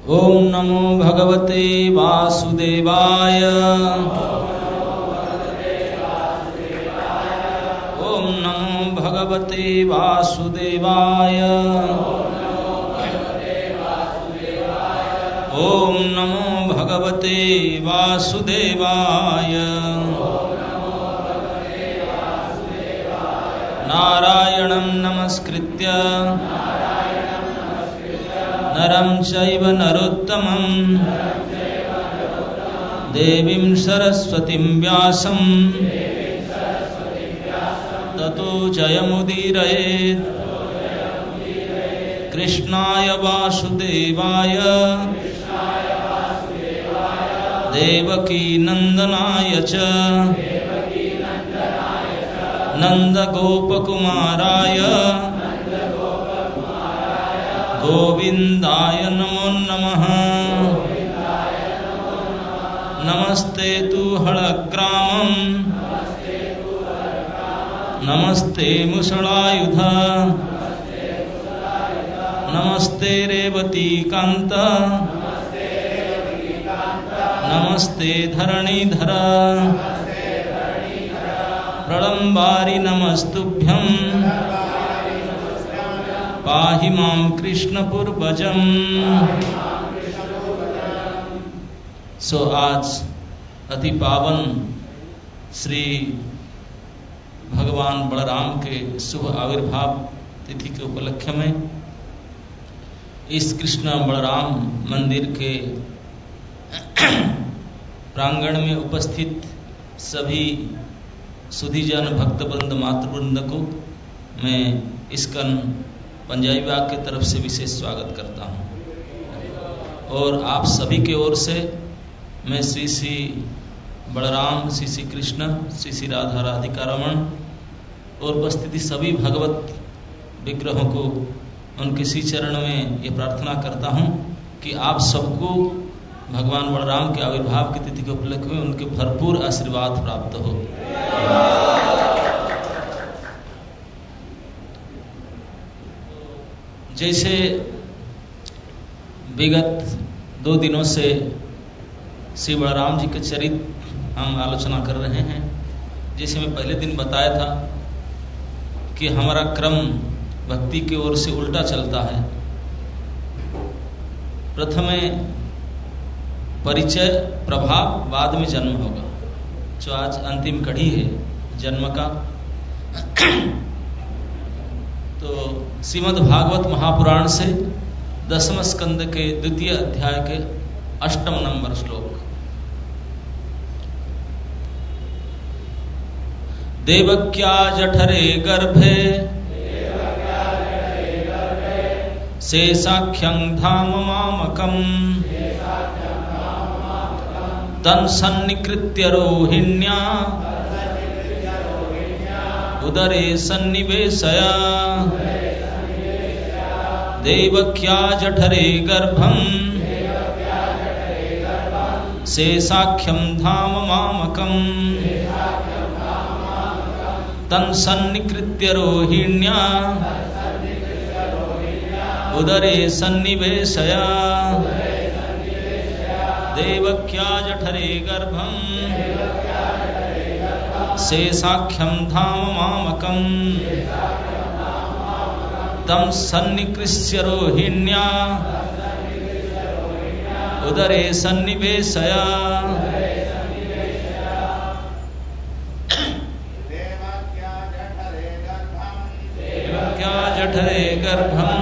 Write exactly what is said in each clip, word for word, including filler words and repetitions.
ओम नमो भगवते वासुदेवाय। ओम नमो भगवते वासुदेवाय। ओम नमो भगवते वासुदेवाय। नारायणं नमस्कृत्य नरं चैव नरोत्तमं देवीं सरस्वतीं व्यासं ततो जयमुदीरयेत्। कृष्णाय वासुदेवाय देवकी नंदनाय च नंदगोपकुमाराय गोविंदाय नमो नमः। नमस्ते तु हलग्रामं नमस्ते मुसलायुध नमस्ते रेवतीकान्त नमस्ते धरणीधर प्रलम्बारि नमस्तुभ्यं पाहि मां कृष्णपूर्वजम्। सो आज अति पावन श्री भगवान बलराम के शुभ आविर्भाव तिथि के उपलक्ष्य में इस कृष्ण बलराम मंदिर के प्रांगण में उपस्थित सभी सुधीजन भक्तवृंद मातृवृंद को मैं इस्कन पंजाबी बाग की तरफ से विशेष स्वागत करता हूं और आप सभी के ओर से मैं श्री श्री बलराम, श्री श्री कृष्ण, श्री श्री राधा राधिका रमण और उपस्थित सभी भगवत विग्रहों को उनके श्री चरण में ये प्रार्थना करता हूं कि आप सबको भगवान बलराम के आविर्भाव की तिथि के उपलक्ष्य में उनके भरपूर आशीर्वाद प्राप्त हो। जैसे विगत दो दिनों से श्री बलराम जी के चरित्र हम आलोचना कर रहे हैं। जैसे मैं पहले दिन बताया था कि हमारा क्रम भक्ति की ओर से उल्टा चलता है। प्रथमे परिचय प्रभाव, बाद में जन्म होगा। जो आज अंतिम कड़ी है जन्म का। तो श्रीमद् भागवत महापुराण से दसम स्कंद के द्वितीय अध्याय के अष्टम नंबर श्लोक। देवक्या जठरे गर्भे शेषाख्यं धाम मामकम् तन्सन्निकृत्य रोहिण्या उदरे सन्निवेशय। देवक्या जठरे गर्भं शेषाख्यं धाम मामकम् तन्सन्निकृत्य रोहिण्या उदरे सन्निवेशय। देवक्या जठरे गर्भं शेषाख्यं धाम मामकम् तं सन्निकृष्य रोहिण्या उदरे सन्निवेशय। देवक्या जठरे गर्भं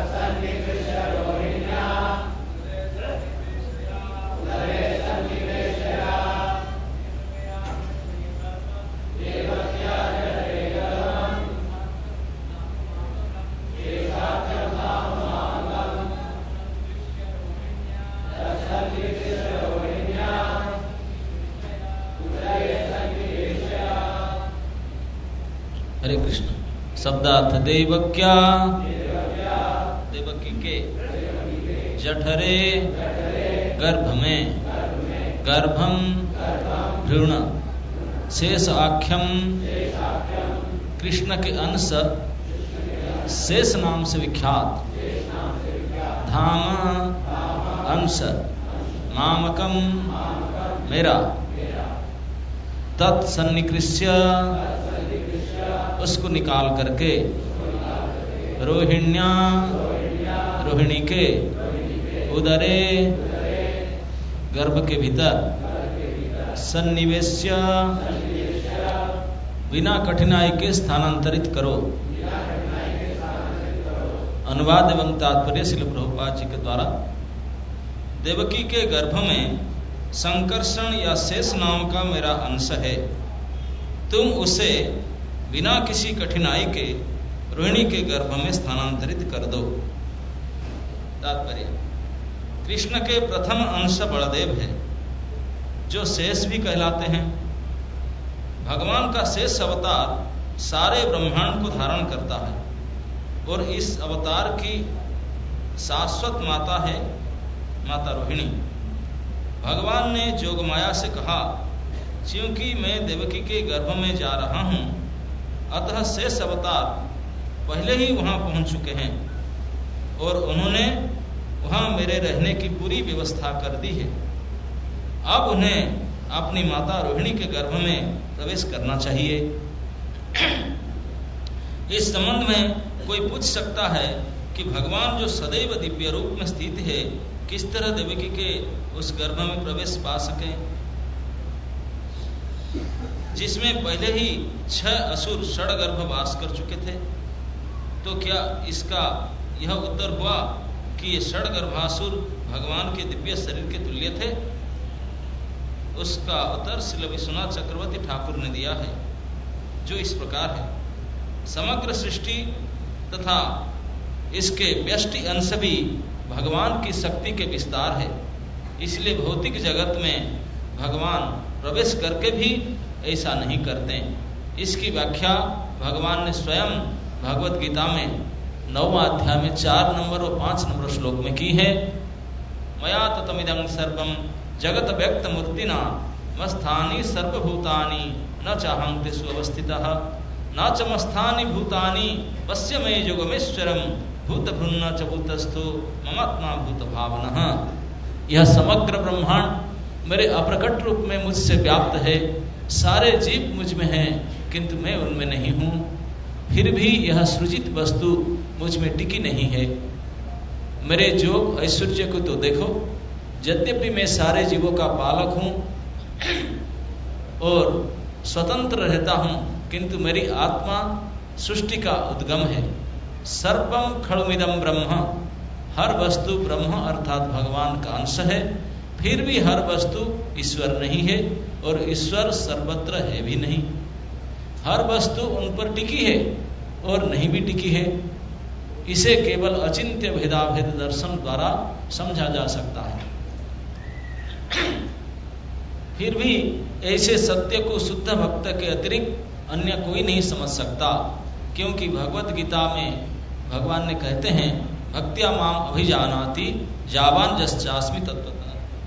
हरे कृष्ण। शब्दार्थ देवक्या देवकी के जठरे गर्भ में गर्भम भ्रूण शेष आख्यम कृष्ण के अंश शेष नाम से विख्यात धाम अंश मामकम मेरा तत्सन्निकृष्य उसको निकाल करके रोहिण्या रोहिणी के उदरे गर्भ के भीतर सन्निवेश्य बिना कठिनाई के स्थानांतरित करो। अनुवाद एवं तात्पर्य श्रील प्रभुपाद जी के द्वारा। देवकी के गर्भ में संकर्षण या शेष नाम का मेरा अंश है, तुम उसे बिना किसी कठिनाई के रोहिणी के गर्भ में स्थानांतरित कर दो। तात्पर्य, कृष्ण के प्रथम अंश बलदेव है जो शेष भी कहलाते हैं। भगवान का शेष अवतार सारे ब्रह्मांड को धारण करता है और इस अवतार की शाश्वत माता है माता रोहिणी। भगवान ने जोगमाया से कहा, क्योंकि मैं देवकी के गर्भ में जा रहा हूं, अतः शेष अवतार पहले ही वहां पहुंच चुके हैं और उन्होंने वहां मेरे रहने की पूरी व्यवस्था कर दी है। अब उन्हें अपनी माता रोहिणी के गर्भ में प्रवेश करना चाहिए। इस संबंध में कोई पूछ सकता है कि भगवान जो सदैव दिव्य रूप में स्थित है, किस तरह देवकी के उस गर्भ में प्रवेश पा सके, जिसमें पहले ही छह असुर षड्गर्भ वास कर चुके थे। तो क्या इसका यह उत्तर हुआ कि ये षड्गर्भासुर भगवान के दिव्य शरीर के तुल्य थे? उसका उत्तर श्री विश्वनाथ चक्रवर्ती ठाकुर ने दिया है, जो इस प्रकार है। समग्र सृष्टि तथा इसके व्यष्टि अंश भी भगवान की शक्ति के विस्तार है, इसलिए भौतिक जगत में भगवान प्रवेश करके भी ऐसा नहीं करते। इसकी व्याख्या भगवान ने स्वयं भगवत गीता में नौवां अध्याय में चार नंबर और पांच नंबर श्लोक में की है। मया ततमिदं सर्वं जगत व्यक्त मूर्तिना मस्थानि सर्वभूतानि न चाहं तेषु अवस्थितः न च मस्थानि भूतानि पश्य मे योगमेश्वरम भूत भृन्न च भूतस्थो ममात्मा भूत भावनः। यह समग्र ब्रह्मांड मेरे अप्रकट रूप में मुझसे व्याप्त है, सारे जीव मुझ में हैं किंतु मैं उनमें नहीं हूँ, फिर भी यह सृजित वस्तु मुझ में टिकी नहीं है। मेरे जोग ऐश्वर्य को तो देखो, यद्यपि मैं सारे जीवों का पालक हूँ और स्वतंत्र रहता हूँ, किंतु मेरी आत्मा सृष्टि का उद्गम है। सर्वम खड़ुमिदम ब्रह्म, हर वस्तु ब्रह्म अर्थात भगवान का अंश है, फिर भी हर वस्तु ईश्वर नहीं है और ईश्वर सर्वत्र है भी नहीं। हर वस्तु उन पर टिकी है और नहीं भी टिकी है। इसे केवल अचिंत्य भेदाभेद दर्शन द्वारा समझा जा सकता है। फिर भी ऐसे सत्य को शुद्ध भक्त के अतिरिक्त अन्य कोई नहीं समझ सकता, क्योंकि भगवत गीता में भगवान ने कहते हैं, भक्त्या माम अभिजानाति जावान जश्चास्मि तत्वतः।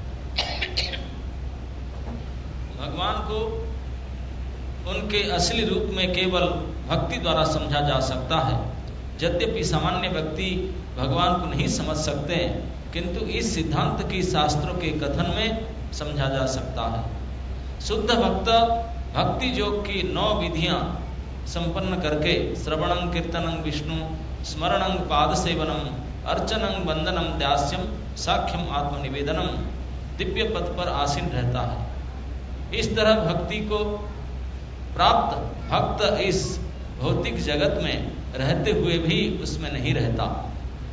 भगवान को उनके असली रूप में केवल भक्ति द्वारा समझा जा सकता है। यद्यपि सामान्य व्यक्ति भगवान को नहीं समझ सकते, किंतु इस सिद्धांत की शास्त्रों के कथन में समझा जा सकता है। शुद्ध भक्त भक्ति योग की नौ विधियां संपन्न करके श्रवणं कीर्तनं विष्णु स्मरणं पाद सेवनम अर्चनं वंदनम दास्यम साख्यम आत्मनिवेदनम दिव्य पद पर आसीन रहता है। इस तरह भक्ति को प्राप्त भक्त इस भौतिक जगत में रहते हुए भी उसमें नहीं रहता।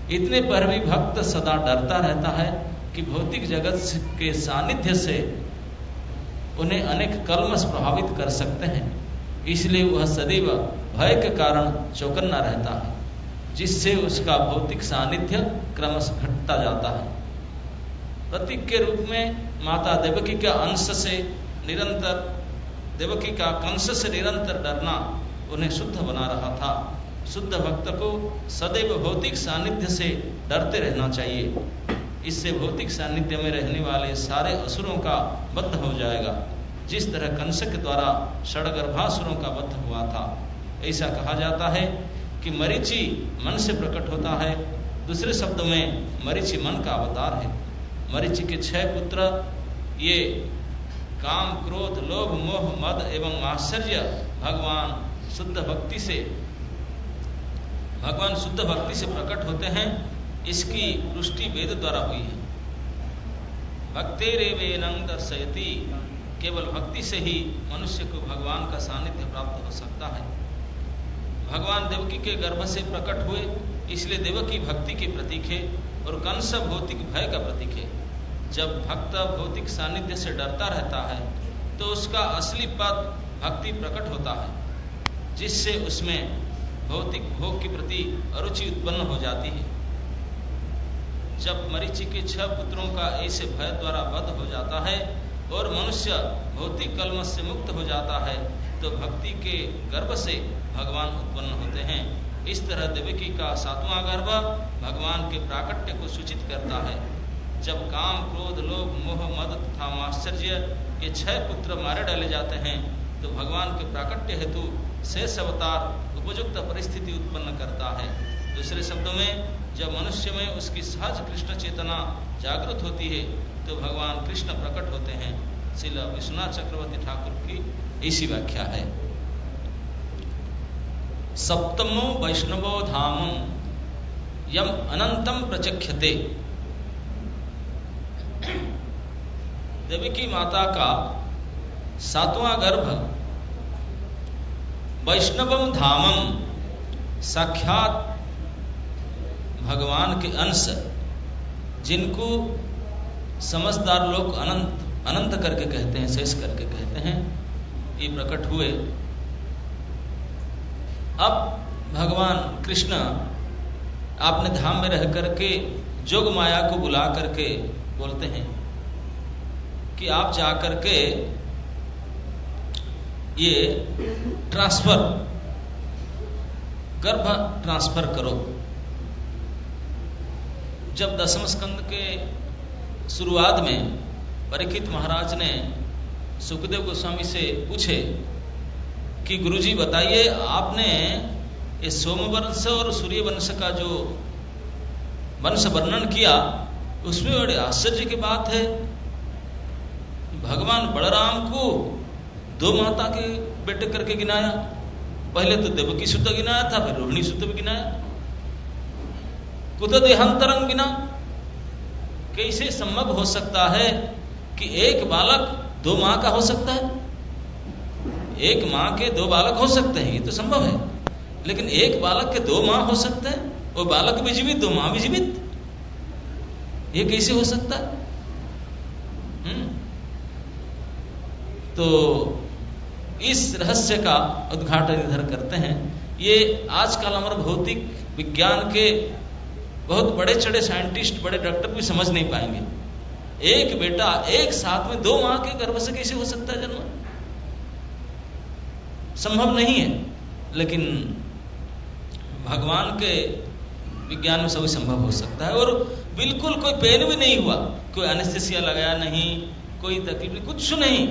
इतने पर भी भक्त सदा डरता रहता है कि भौतिक जगत के सानिध्य से उन्हें अनेक कल्मश प्रभावित कर सकते हैं, इसलिए वह सदैव भय के कारण चौकन्ना रहता है, जिससे उसका भौतिक सानिध्य क्रमश घटता जाता है। प्रतीक के रूप में माता देवकी का अंश से निरंतर देवकी का कंस से निरंतर डरना उन्हें शुद्ध बना रहा था। शुद्ध भक्त को सदैव भौतिक सानिध्य से डरते रहना चाहिए, इससे भौतिक सानिध्य में रहने वाले सारे असुरों का वध हो जाएगा, जिस तरह कंस के द्वारा षड्गर्भासुरों का वध हुआ था। ऐसा कहा जाता है कि मरीचि मन से प्रकट होता है, दूसरे शब्द में मरीचि मन का अवतार है। मरीचि के छह पुत्र ये काम, क्रोध, लोभ, मोह, मद एवं आश्चर्य भगवान शुद्ध भक्ति से भगवान शुद्ध भक्ति से प्रकट होते हैं। इसकी पुष्टि वेद द्वारा हुई है। भक्तेरेवेनं दर्शयति, केवल भक्ति से ही मनुष्य को भगवान का सानिध्य प्राप्त हो सकता है। भगवान देवकी के गर्भ से प्रकट हुए, इसलिए देवकी भक्ति के प्रतीक है और कंस भौतिक भय का प्रतीक है। जब भक्त भौतिक सानिध्य से डरता रहता है तो उसका असली पद भक्ति प्रकट होता है, जिससे उसमें भौतिक भोग के प्रति अरुचि उत्पन्न हो जाती है। जब मरीचि के छह पुत्रों का ऐसे भय द्वारा वध हो जाता है और मनुष्य भौतिक कलमश से मुक्त हो जाता है, तो भक्ति के गर्भ से भगवान उत्पन्न होते हैं। इस तरह देवकी का सातवां गर्भ भगवान के प्राकट्य को सूचित करता है। जब काम, क्रोध, लोभ, मोह, मद तथा आश्चर्य ये छह पुत्र मारे डाले जाते हैं, तो भगवान के प्राकट्य हेतु शेष अवतार उपयुक्त परिस्थिति उत्पन्न करता है। दूसरे शब्दों में, जब मनुष्य में उसकी सहज कृष्ण चेतना जागृत होती है तो भगवान कृष्ण प्रकट होते हैं। श्रील विश्वनाथ चक्रवर्ती ठाकुर की ऐसी व्याख्या है। सप्तमो वैष्णवो धामं यम अनंतम प्रचख्यते। देवकी माता का सातवां गर्भ वैष्णवम धामम, साक्षात भगवान के अंश, जिनको समझदार लोग अनंत अनंत करके कहते हैं, शेष करके कहते हैं, ये प्रकट हुए। अब भगवान कृष्ण आपने धाम में रह करके जोग माया को बुला करके बोलते हैं कि आप जा करके ये ट्रांसफर गर्भ ट्रांसफर करो। जब दसम स्कंद के शुरुआत में परीक्षित महाराज ने सुखदेव गोस्वामी से पूछे कि गुरुजी बताइए, आपने ये सोमवंश और सूर्यवंश का जो वंश वर्णन किया, उसमें बड़े आश्चर्य की बात है, भगवान बलराम को दो माता के बेटे करके गिनाया। पहले तो देवकी सुत गिनाया था, फिर रोहिणी सुत भी गिनाया। कुत देहांतरंग बिना, कैसे संभव हो सकता है कि एक बालक दो माँ का हो सकता है? एक माँ के दो बालक हो सकते हैं, ये तो संभव है, लेकिन एक बालक के दो माँ हो सकते हैं, वो बालक भी जीवित, दो माँ भी जीवित, ये कैसे हो सकता है? हम्म तो इस रहस्य का उद्घाटन इधर करते हैं। ये आजकल हमारे भौतिक विज्ञान के बहुत बड़े चढ़े साइंटिस्ट, बड़े डॉक्टर भी समझ नहीं पाएंगे। एक बेटा एक साथ में दो माँ के गर्भ से कैसे हो सकता है जन्म? संभव नहीं है, लेकिन भगवान के विज्ञान में सभी संभव हो सकता है। और बिल्कुल कोई पेन भी नहीं हुआ, कोई एनेस्थीसिया लगाया नहीं, कोई तकलीफ नहीं, कुछ नहीं।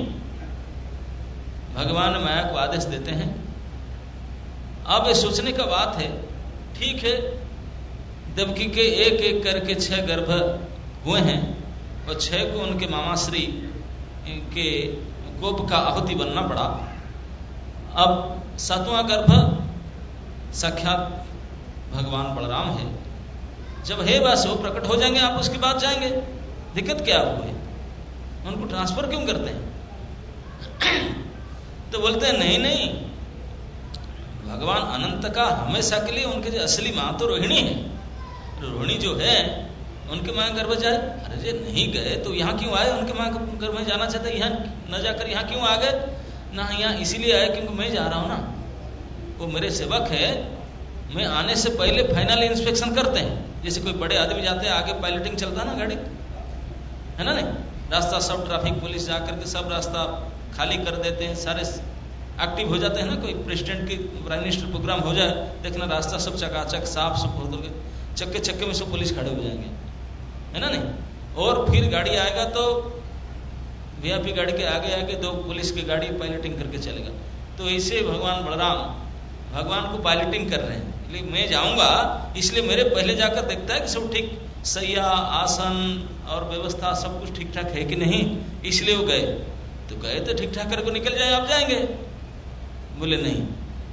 भगवान माया को आदेश देते हैं। अब ये सोचने का बात है, ठीक है, देवकी के एक एक करके छह गर्भ हुए हैं और छह को उनके मामाश्री के कोप का आहुति बनना पड़ा। अब सातवां गर्भ साक्षात भगवान बलराम है। जब हे बस वो प्रकट हो जाएंगे, आप उसके बाद जाएंगे, दिक्कत क्या हुई? उनको ट्रांसफर क्यों करते हैं? तो बोलते हैं नहीं नहीं, भगवान अनंत का हमेशा के लिए उनके जो असली माँ तो रोहिणी है। रोहिणी जो है उनके माँ गर्भ जाए। अरे जे नहीं गए तो यहाँ क्यों आए? उनके माँ गर्भ में जाना चाहते, यहाँ न जाकर यहाँ क्यों आ गए? ना यहाँ इसीलिए आए क्योंकि मैं जा रहा हूँ ना, वो मेरे सेवक है, मैं आने से पहले फाइनल इंस्पेक्शन करते हैं। जैसे कोई बड़े आदमी जाते हैं, आगे पायलटिंग चलता है ना गाड़ी, है ना, नहीं रास्ता सब ट्रैफिक पुलिस जाकर के सब रास्ता खाली कर देते हैं, सारे एक्टिव हो जाते हैं ना। कोई प्रेसिडेंट की प्राइम मिनिस्टर प्रोग्राम हो जाए, देखना रास्ता सब चकाचक साफ सब हो गए, चक्के चक्के में सब पुलिस खड़े हो जाएंगे, है ना नहीं। और फिर गाड़ी आएगा तो वीआईपी गाड़ी के आगे आगे दो पुलिस की गाड़ी पायलटिंग करके चलेगा। तो ऐसे भगवान बलराम भगवान को पायलटिंग कर रहे हैं। इसलिए मैं जाऊंगा, इसलिए मेरे पहले जाकर देखता है कि सब ठीक, सैया आसन और व्यवस्था सब कुछ ठीक ठाक है कि नहीं, इसलिए वो गए। तो गए तो ठीक ठाक करके निकल जाए, आप जाएंगे? बोले नहीं।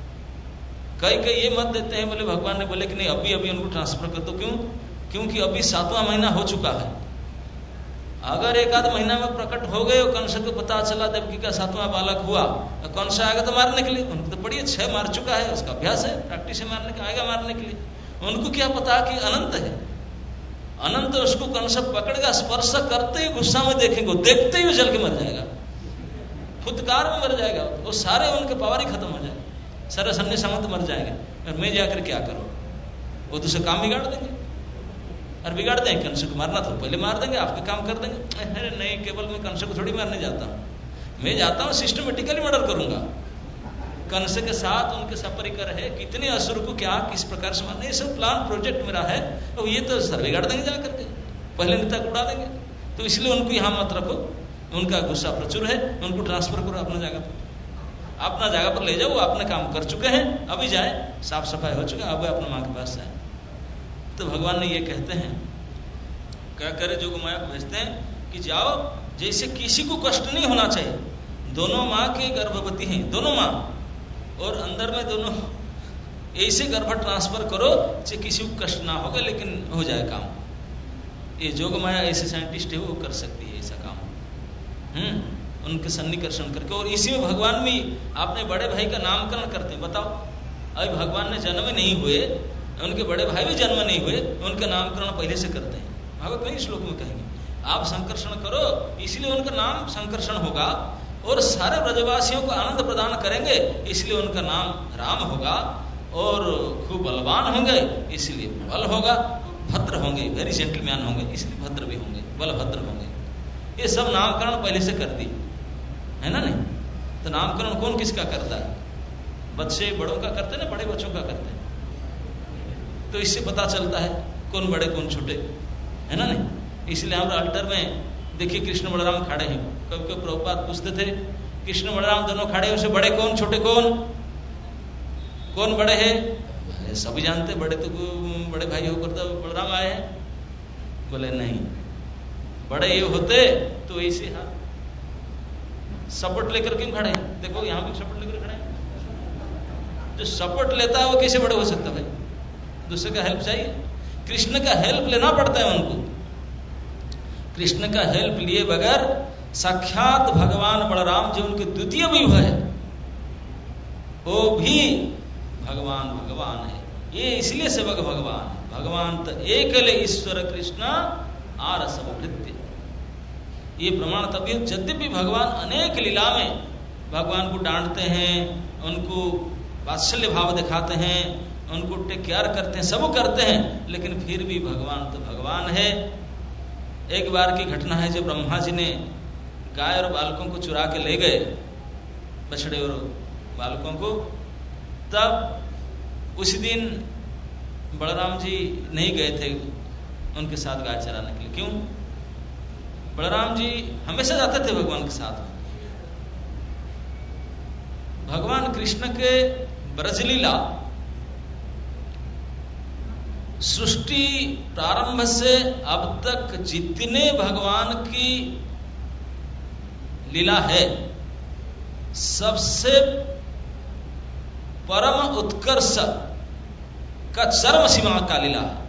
कई कई ये मत देते हैं, बोले भगवान ने बोले कि नहीं अभी अभी उनको ट्रांसफर कर दो। क्यों? क्योंकि अभी सातवां महीना हो चुका है। अगर एक आध महीना में प्रकट हो गए और कंस को पता चला देवकी का सातवां बालक हुआ, तो कंस आएगा तो मारने के लिए। उनको तो बड़ी छह मार चुका है, उसका अभ्यास है, प्रैक्टिस है मारने का, आएगा मारने के लिए। उनको क्या पता कि अनंत है, अनंत उसको कंस पकड़ेगा, स्पर्श करते ही गुस्सा में देखेंगे, देखते ही वो जल के मर जाएगा, फुदकार में मर जाएगा। वो सारे उनके पावर ही खत्म हो जाए, सारे सन्नी सामंत मर जाएंगे। और मैं जाकर क्या करूं? वो दूसरे काम बिगाड़ देंगे। और बिगाड़ देंगे, कंस को मारना तो पहले मार देंगे, आपके काम कर देंगे। अरे नहीं, केवल मैं कंस को थोड़ी मारने जाता हूँ, मैं जाता हूँ सिस्टमेटिकली मर्डर करूंगा। कंस के साथ उनके सपरिकर है, कितने असुर को क्या किस प्रकार से मारना, ये सब प्लान प्रोजेक्ट मेरा है। और ये तो सर बिगाड़ देंगे जा करके, पहले नेता को उड़ा देंगे। तो इसलिए उनको यहाँ मत रखो, उनका गुस्सा प्रचुर है, उनको ट्रांसफर करो अपना जगह पर, अपना जगह पर ले जाओ। अपने काम कर चुके हैं, अभी जाए, साफ सफाई हो चुका, अब अपने माँ के पास जाए। तो भगवान ने ये कहते हैं, क्या करे, जोग माया को भेजते हैं कि जाओ, जैसे किसी को कष्ट नहीं होना चाहिए। दोनों माँ के गर्भवती हैं, दोनों माँ, और अंदर में दोनों, ऐसे गर्भ ट्रांसफर करो कि किसी को कष्ट ना होगा, लेकिन हो जाए काम। ये जोग माया ऐसे साइंटिस्ट है, वो कर सकती है ऐसा काम, हम्म उनके सन्निकर्षण करके। और इसी में भगवान भी अपने बड़े भाई का नामकरण करते हैं। बताओ, अभी भगवान ने जन्म नहीं हुए, उनके बड़े भाई भी जन्म नहीं हुए, उनका नामकरण पहले से करते हैं। भागवत में श्लोक में कहेंगे, आप संकर्षण करो, इसलिए उनका नाम संकर्षण होगा, और सारे ब्रजवासियों को आनंद प्रदान करेंगे, इसलिए उनका नाम राम होगा। और खूब बलवान होंगे, इसलिए बल होगा। भद्र होंगे, वेरी जेंटलमैन होंगे, इसलिए भद्र भी होंगे, बलभद्र होंगे। ये सब नामकरण पहले से कर दी है ना, नहीं? तो नामकरण कौन किसका करता है? बच्चे बड़ों का करते हैं ना, बड़े बच्चों का करते हैं। तो इससे पता चलता है कौन बड़े कौन छोटे, है ना, नहीं? इसलिए हम अल्टर में देखिए कृष्ण बलराम खड़े हैं। कभी कभी प्रभुपाद पूछते थे, कृष्ण बलराम दोनों खड़े हैं, उसे बड़े कौन छोटे कौन, कौन बड़े हैं? सभी जानते, बड़े तो बड़े भाई होकर तो बलराम आए हैं। बोले नहीं, बड़े ये होते तो ऐसे हाथ सपोर्ट लेकर क्यों खड़े हैं? देखो यहाँ भी सपोर्ट लेकर खड़े हैं। जो सपोर्ट लेता है वो कैसे बड़े हो सकता है भाई? दूसरे का हेल्प चाहिए। कृष्ण का हेल्प लेना पड़ता है उनको। कृष्ण का हेल्प लिए बगैर साक्षात भगवान बलराम जो उनके द्वितीय विभव है, वो भी भगवान भगवान है। ये इसलिए सेवक भगवान है। भगवान तो एकले ईश्वर कृष्ण आर सब भृत्य। ये प्रमाण तभी, यद्यपि भगवान अनेक लीला में भगवान को डांटते हैं, उनको वात्सल्य भाव दिखाते हैं, उनको टेक केयर करते हैं, सब करते हैं, लेकिन फिर भी भगवान तो भगवान है। एक बार की घटना है, जब ब्रह्मा जी ने गाय और बालकों को चुरा के ले गए, बछड़े और बालकों को, तब उसी दिन बलराम जी नहीं गए थे उनके साथ गाय चराने के लिए। क्यों? बलराम जी हमेशा जाते थे भगवान के साथ। भगवान कृष्ण के ब्रजलीला सृष्टि प्रारंभ से अब तक जितने भगवान की लीला है, सबसे परम उत्कर्ष का चरम सीमा का लीला है।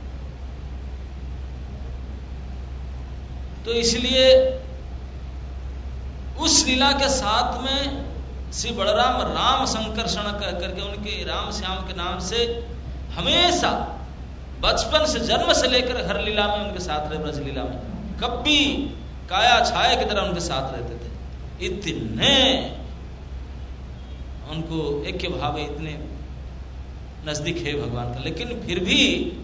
तो इसलिए उस लीला के साथ में श्री बलराम राम संकर्षण कर करके उनके राम श्याम के नाम से हमेशा बचपन से, जन्म से लेकर हर लीला में उनके साथ रहे, ब्रज लीला में कभी काया छाया की तरह उनके साथ रहते थे। इतने उनको ऐक्य भाव है, इतने नजदीक है भगवान का। लेकिन फिर भी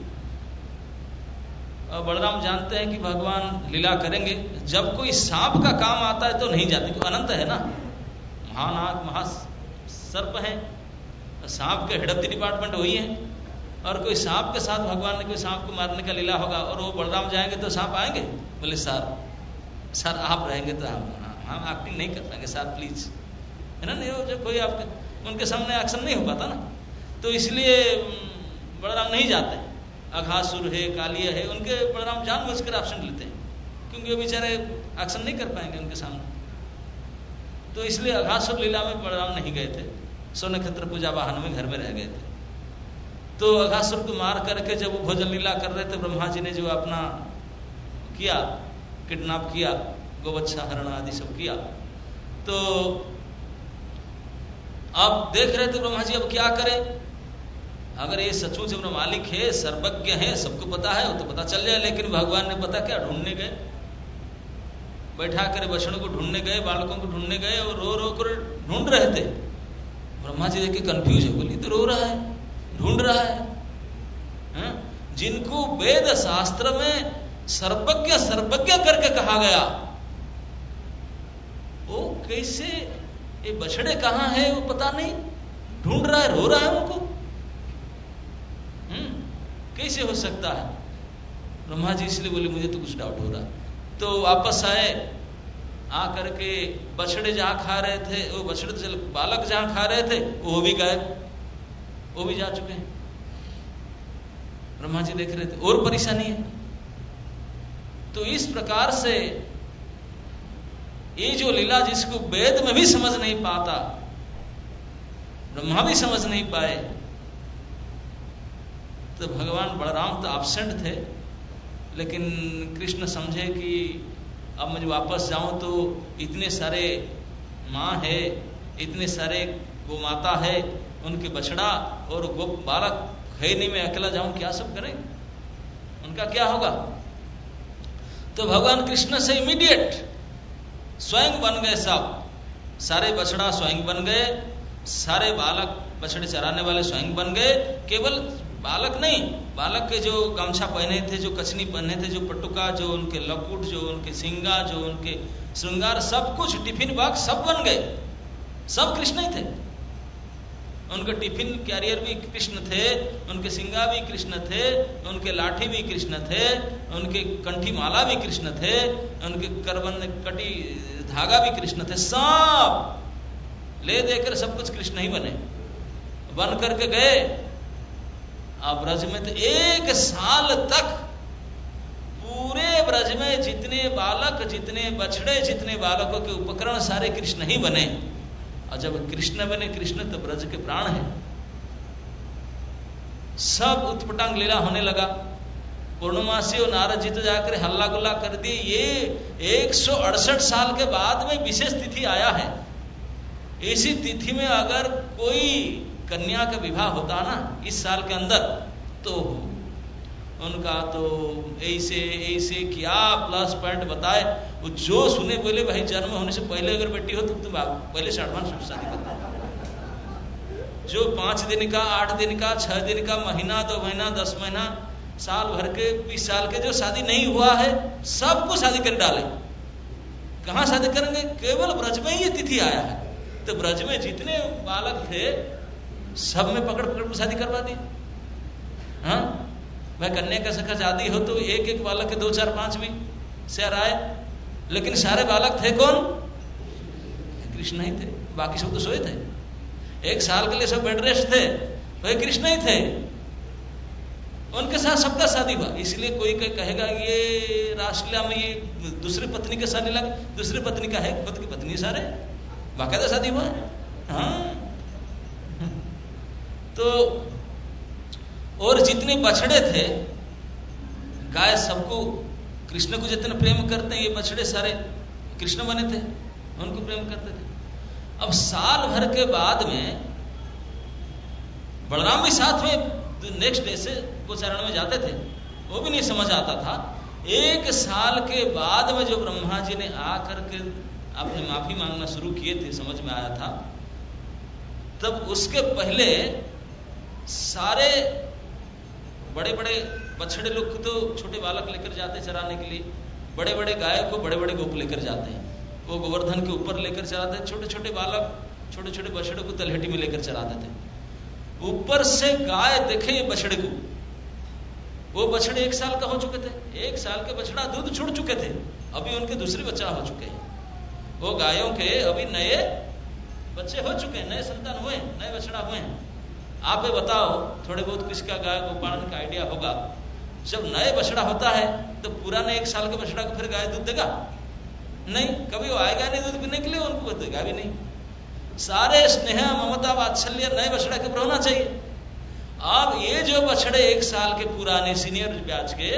बलराम जानते हैं कि भगवान लीला करेंगे। जब कोई सांप का काम आता है तो नहीं जाते, क्योंकि अनंत है ना, महानाग महासर्प है, सांप के हेड ऑफ द डिपार्टमेंट वही है। और कोई सांप के साथ भगवान ने कोई सांप को मारने का लीला होगा और वो बलराम जाएंगे तो सांप आएंगे? बोले सर सर आप रहेंगे तो हम हम एक्टिंग नहीं कर पाएंगे सर प्लीज, है ना। नहीं, जो कोई आपके उनके सामने एक्शन नहीं हो पाता ना, तो इसलिए बलराम नहीं जाते। अघासुर है, कालिया है, उनके बलराम जानबूझकर एक्शन लेते हैं, क्योंकि वो बेचारे एक्शन नहीं कर पाएंगे उनके सामने। तो इसलिए अघासुर लीला में बलराम नहीं गए थे, सोन नक्षत्र पूजा वाहन में घर में रह गए थे। तो अघासुर को मार करके जब वो भोजन लीला कर रहे थे, ब्रह्मा जी ने जो अपना किया, किडनैप किया, गोवत्सा हरण आदि सब किया, तो अब देख रहे थे ब्रह्मा जी अब क्या करें। अगर ये सचमुच अपना मालिक है, सर्वज्ञ है, सबको पता है, वो तो पता चल जाए। लेकिन भगवान ने पता क्या, ढूंढने गए, बैठा कर बछड़ों को ढूंढने गए, बालकों को ढूंढने गए और रो रो कर ढूंढ रहे थे। ब्रह्मा जी देख के कंफ्यूज है, बोली तो रो रहा है, ढूंढ रहा है, है? जिनको वेद शास्त्र में सर्वज्ञ सर्वज्ञ करके कहा गया, वो कैसे, ये बछड़े कहाँ है वो पता नहीं, ढूंढ रहा है, रो रहा है उनको, कैसे हो सकता है? ब्रह्मा जी इसलिए बोले मुझे तो कुछ डाउट हो रहा। तो वापस आए, आ करके बछड़े जहां खा रहे थे, वो बछड़े तो बालक जहां खा रहे थे वो भी गायब, वो भी जा चुके हैं। ब्रह्मा जी देख रहे थे, और परेशानी है। तो इस प्रकार से ये जो लीला जिसको वेद में भी समझ नहीं पाता, ब्रह्मा भी समझ नहीं पाए, तो भगवान बलराम तो एब्सेंट थे, लेकिन कृष्ण समझे कि अब मैं वापस जाऊं तो इतने सारे माँ है, इतने सारे गो माता है, उनके बछड़ा और गो बालक है नहीं, मैं अकेला जाऊं क्या सब करें, उनका क्या होगा। तो भगवान कृष्ण से इमीडिएट स्वयं बन गए, सब सारे बछड़ा स्वयं बन गए, सारे बालक बछड़े चराने वाले स्वयं बन गए। केवल बालक नहीं, बालक के जो गमछा पहने थे, जो कछनी पहने थे, जो पटुका, जो उनके लकुट, जो उनके सिंगा, जो उनके श्रृंगार, सब कुछ टिफिन बॉक्स सब बन गए, सब कृष्ण ही थे। उनके टिफिन कैरियर भी कृष्ण थे, उनके सिंगा भी कृष्ण थे, उनके लाठी भी कृष्ण थे, उनके कंठी माला भी कृष्ण थे, उनके करबंद कटी धागा भी कृष्ण थे, सब ले देकर सब कुछ कृष्ण ही बने, बन करके गए। अब ब्रज में तो एक साल तक पूरे ब्रज में जितने बालक, जितने बछड़े, जितने बालकों के उपकरण सारे कृष्ण ही बने। और जब कृष्ण बने कृष्ण तो ब्रज के प्राण है। सब उत्पटांग लीला होने लगा। पूर्णमासी और नारद जी तो जाकर हल्ला गुल्ला कर दिए। ये एक सौ अड़सठ साल के बाद में विशेष तिथि आया है। इसी तिथि में अगर कोई कन्या का विवाह होता ना इस साल के अंदर, तो उनका तो ऐसे ऐसे क्या प्लस पॉइंट बताए। वो जो सुने बोले भाई जन्म होने से पहले अगर बेटी हो तो तुम पहले से एडवांस शादी करते। जो पांच दिन का, आठ दिन का, छह दिन का, महीना, दो महीना, दस महीना, साल भर के, बीस साल के जो शादी नहीं हुआ है सबको शादी कर डाले। कहाँ शादी करेंगे? केवल ब्रज में ही ये तिथि आया है। तो ब्रज में जितने बालक थे सब में पकड़ पकड़ को शादी करवा दी। हाँ भाई कन्या का सखा शादी हो तो एक एक बालक के दो चार पांच भी शेर आए, लेकिन सारे बालक थे कौन? कृष्ण ही थे। बाकी सब तो सोए थे। एक साल के लिए सब बेड रेस्ट थे, वही कृष्ण ही थे। उनके साथ सबका शादी हुआ। इसलिए कोई कोई कहेगा ये रासलीला में ये दूसरी पत्नी के शादी लगे, दूसरी पत्नी का है, खुद की पत्नी सारे बाकायदा शादी हुआ है। हाँ तो और जितने बछड़े थे, गाय सबको, कृष्ण को जितने प्रेम करते हैं ये बछड़े सारे कृष्ण बने थे, उनको प्रेम करते थे। अब साल भर के बाद में बलराम भी साथ में नेक्स्ट डे से वो चरण में जाते थे, वो भी नहीं समझ आता था। एक साल के बाद में जो ब्रह्मा जी ने आकर के अपने माफी मांगना शुरू किए थे, समझ में आया था। तब उसके पहले सारे बड़े बड़े बछड़े लोग तो छोटे बालक लेकर जाते चराने के लिए, बड़े बड़े गाय को बड़े बड़े गोप लेकर जाते हैं, वो गोवर्धन के ऊपर लेकर चराते हैं, छोटे छोटे बालक छोटे छोटे बछड़े को तलहटी में लेकर चराते थे। ऊपर से गाय देखे ये बछड़े को, वो बछड़े एक साल का हो चुके थे, एक साल के बछड़ा दूध छोड़ चुके थे, अभी उनके दूसरे बच्चा हो चुके हैं। वो गायों के अभी नए बच्चे हो चुके हैं, नए संतान हुए, नए बछड़ा हुए हैं। आप ये बताओ, थोड़े बहुत किसका गाय गोपालन का आइडिया होगा, जब नए बछड़ा होता है तो पुराने एक साल के बछड़ा को फिर गाय दूध देगा नहीं, कभी वो आएगा नहीं दूध पीने के लिए, उनको देगा भी नहीं। सारे स्नेह ममता वात्सल्य नए बछड़ा के ऊपर होना चाहिए। अब ये जो बछड़े एक साल के पुराने सीनियर बैच के,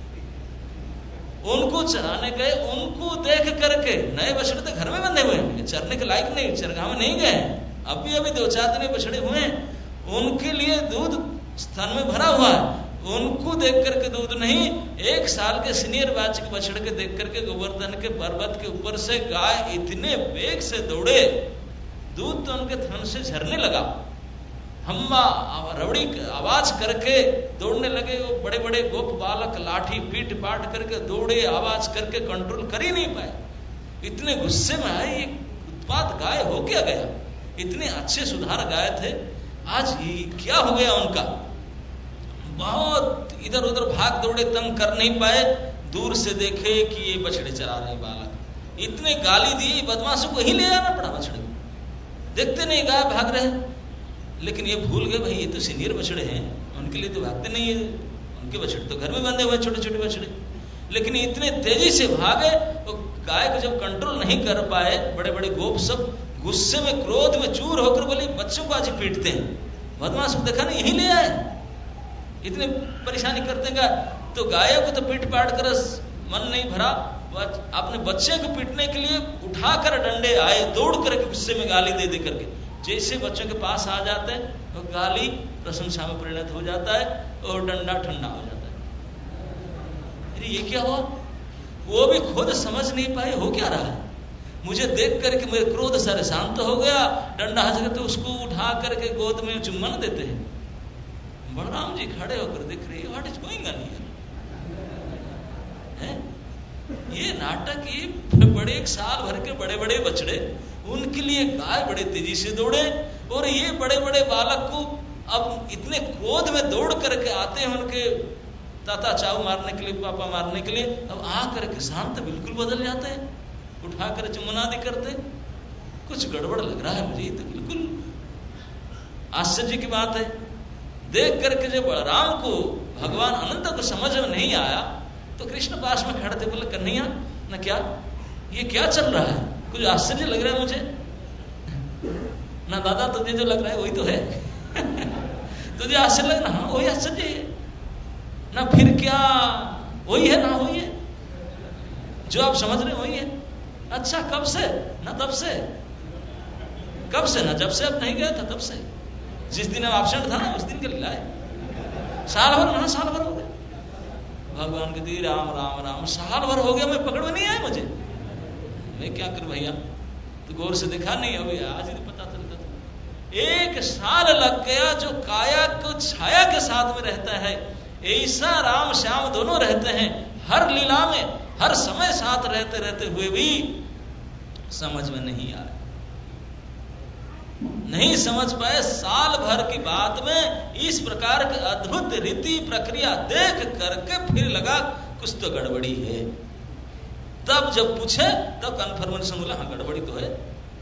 उनको चराने गए, उनको देख करके नए बछड़े तो घर में बंधे हुए हैं, चरने के लायक नहीं, चरगाह में नहीं गए, अभी अभी दो चार दिन बछड़े हुए हैं, उनके लिए दूध स्तन में भरा हुआ है, उनको देख करके दूध नहीं, एक साल के सीनियर बैच के बछड़े के देख करके गोवर्धन के पर्वत के ऊपर से गाय इतने वेग से दौड़े, दूध तो उनके थन से झरने लगा, हम्मा रबड़ी आवाज करके दौड़ने लगे। वो बड़े बड़े गोप बालक लाठी पीट पाट करके दौड़े, आवाज करके कंट्रोल कर ही नहीं पाए, इतने गुस्से में आए, ये उत्पात गाय हो क्या गया, इतने अच्छे सुधार गाय थे, आज ये क्या हो गया उनका। बहुत इधर उधर भाग दौड़े, तंग कर नहीं पाए, दूर से देखे कि ये बछड़े चरा रहे बालक, इतने गाली दी, बदमाशों को ही ले आना पड़ा बछड़े को, देखते नहीं गाय भाग रहे, लेकिन ये भूल गए भाई ये तो सीनियर बछड़े हैं, उनके लिए तो भागते नहीं है, उनके बछड़े तो घर में बंधे हुए छोटे छोटे बछड़े, लेकिन इतने तेजी से भागे, तो गाय को जब कंट्रोल नहीं कर पाए, बड़े बड़े गोप सब गुस्से में क्रोध में चूर होकर बोले बच्चों को आज पीटते हैं, बदमाश को देखा नहीं यही ले आए, इतने परेशानी करते हैं। तो गायों को तो पीट पाट कर मन नहीं भरा, अपने बच्चे को पीटने के लिए उठाकर डंडे आए, दौड़ करके गुस्से में गाली दे दे करके, जैसे बच्चों के पास आ जाते हैं तो गाली प्रशंसा में परिणत हो जाता है और डंडा ठंडा हो जाता है। अरे ये क्या हुआ, वो भी खुद समझ नहीं पाए हो क्या रहा है, मुझे देख करके मेरे क्रोध सारे शांत हो गया, डंडा हंस करके उसको उठा करके गोद में चुम्बन देते हैं। बलराम जी खड़े होकर देख रहे, what is going on here, ये नाटक, ये बड़े एक साल भर के बड़े बड़े बछड़े, उनके लिए गाय बड़े तेजी से दौड़े, और ये बड़े बड़े बालक को अब इतने क्रोध में दौड़ करके आते हैं उनके ताता चाऊ मारने के लिए, पापा मारने के लिए, अब आ करके शांत बिल्कुल बदल जाते हैं, उठा कर चुमनादी करते, कुछ गड़बड़ लग रहा है मुझे, तो बिल्कुल आश्चर्य की बात है। देख करके जब बलराम को भगवान अनंत को समझ में नहीं आया, तो कृष्ण पास में खड़े थे, बोले कन्हैया ना क्या ये क्या चल रहा है, कुछ आश्चर्य लग रहा है मुझे ना दादा, तुझे जो लग रहा है वही तो है तुझे आश्चर्य लग रहा, हाँ वही आश्चर्य है ना, फिर क्या वही है ना, वही है जो आप समझ रहे वही है। अच्छा कब से, ना तब से, कब से ना जब से अब नहीं गया था तब से, जिस दिन अब एब्सेंट था ना उस दिन के लिए लाए, साल भर ना साल भर हो गया, भगवान के दी राम राम राम, साल भर हो गया, मैं पकड़ में नहीं आया, मुझे मैं क्या करूं भैया, तो गौर से देखा नहीं, अभी आज ही पता चलता था, एक साल लग गया, जो काया को छाया के साथ में रहता है, ऐसा राम श्याम दोनों रहते हैं, हर लीला में हर समय साथ रहते रहते हुए भी समझ में नहीं आया, नहीं समझ पाए। साल भर की बात में इस प्रकार की अद्भुत रीति प्रक्रिया देख करके फिर लगा कुछ तो गड़बड़ी है, तब जब पूछे तब कन्फर्मेशन बोला हाँ गड़बड़ी तो है।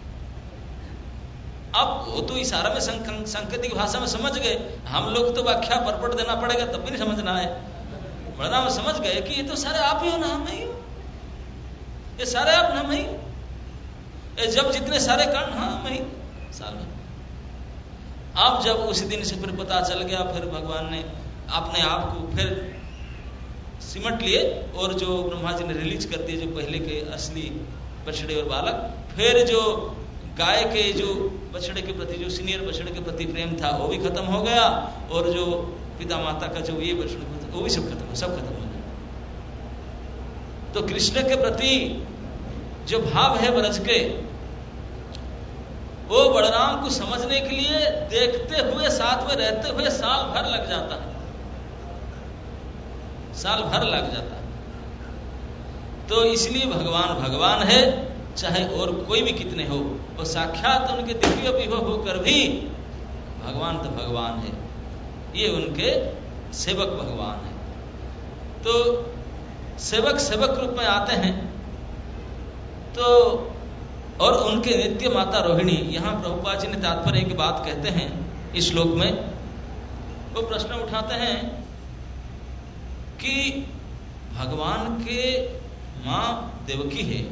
अब वो तो इशारा में सांकेतिक भाषा में समझ गए, हम लोग तो व्याख्या परपट देना पड़ेगा तब भी नहीं समझना है। बलराम समझ गए कि ये तो सारे आप ही हो ना, हम नहीं हो, ये सारे आप ना, मैं ही, जब जितने सारे कारण हाँ मैं ही साल में। अब जब उसी दिन से फिर पता चल गया, फिर भगवान ने अपने आप को फिर सिमट लिए, और जो ब्रह्मा जी ने रिलीज कर दिए जो पहले के असली बछड़े और बालक, फिर जो गाय के जो बछड़े के प्रति, जो सीनियर बछड़े के प्रति प्रेम था वो भी खत्म हो गया, और जो पिता माता का जो ये वैष्णव वो भी सब खत्म सब खत्म हो जाए। तो कृष्ण के प्रति जो भाव है ब्रज के, वो बलराम को समझने के लिए देखते हुए साथ में रहते हुए साल भर लग जाता है, साल भर लग जाता है। तो इसलिए भगवान भगवान है, चाहे और कोई भी कितने हो, और साक्षात उनके दिव्य विभव होकर भी भगवान तो भगवान है, ये उनके सेवक भगवान है। तो सेवक सेवक रूप में आते हैं। तो और उनके नित्य माता रोहिणी, यहां प्रभुपाद जी ने तात्पर्य की बात कहते हैं इस श्लोक में, वो प्रश्न उठाते हैं कि भगवान के मां देवकी है,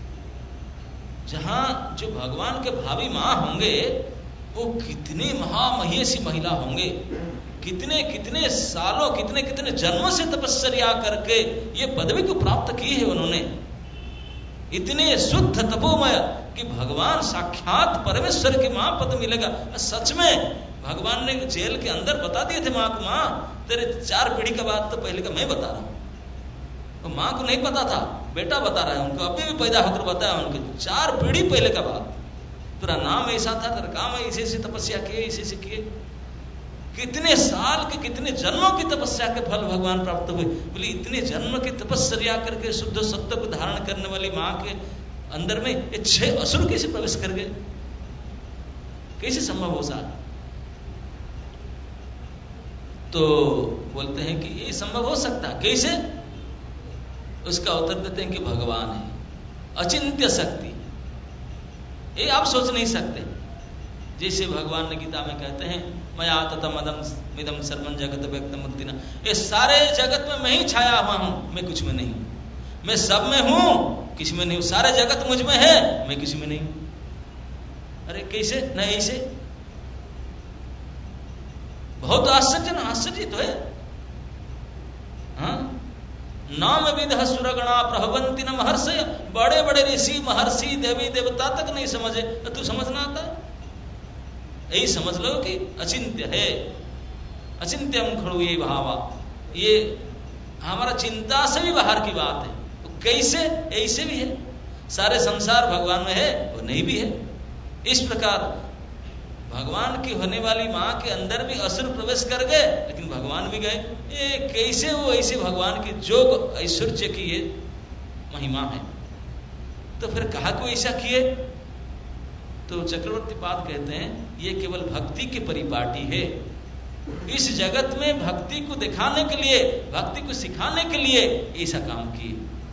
जहां जो भगवान के भावी मां होंगे वो कितनी महामहिषी महिला होंगे, कितने कितने सालों कितने कितने जन्मों से तपस्या करके ये पदवी को प्राप्त की है उन्होंने, इतने शुद्ध तपोमय कि भगवान साक्षात परमेश्वर की मां पद मिलेगा। सच में भगवान ने जेल के अंदर बता दिए थे मां को, मां तेरे चार पीढ़ी का बात तो पहले का मैं बता रहा हूं, तो मां को नहीं पता था, बेटा बता रहा है उनको, अभी भी पैदा होकर बताया उनके चार पीढ़ी पहले का बात, तेरा नाम ऐसा था, तेरा काम है, इसे से तपस्या किए, इसे से किए, कितने साल के कितने जन्मों की तपस्या के फल भगवान प्राप्त हुए। बोले इतने जन्म की तपस्या करके शुद्ध सत्य को धारण करने वाली मां के अंदर में ये छह असुर कैसे प्रवेश कर गए, कैसे संभव हो सा? तो बोलते हैं कि ये संभव हो सकता, कैसे? उसका उत्तर देते हैं कि भगवान है, अचिंत्य शक्ति, ये आप सोच नहीं सकते। जैसे भगवान ने गीता में कहते हैं, मया ततम अदम मिदम सर्वं जगत व्यक्तम मुक्तिना, ये सारे जगत में मैं ही छाया हुआ हूं, मैं कुछ में नहीं, मैं सब में हूं, किसी में नहीं हूं, सारे जगत मुझ में है, मैं किसी में नहीं हूं। अरे कैसे? नहीं ऐसे, बहुत आश्चर्य ना, आश्चर्य तो है। हाँ, नाम विदह सुरगणा प्रभवंती न महर्षय, बड़े बड़े ऋषि महर्षि देवी देवता तक नहीं समझे, तो तू समझना आता है? यही समझ लो कि अचिंत्य है, अचिंत्यम खड़ु ये भावा, ये हमारा चिंता से भी बाहर की बात है। तो कैसे? ऐसे भी है, सारे संसार भगवान में है और नहीं भी है। इस प्रकार भगवान की होने वाली मां के अंदर भी असुर प्रवेश कर गए, लेकिन भगवान भी गए। ये कैसे? वो ऐसे भगवान की जोग ऐश्वर्य की ये महिमा है। तो फिर कहा को ऐसा किए? तो चक्रवर्ती पाद कहते हैं ये केवल भक्ति की परिपाटी है। इस जगत में भक्ति को दिखाने के लिए, भक्ति को सिखाने के लिए ऐसा काम किए।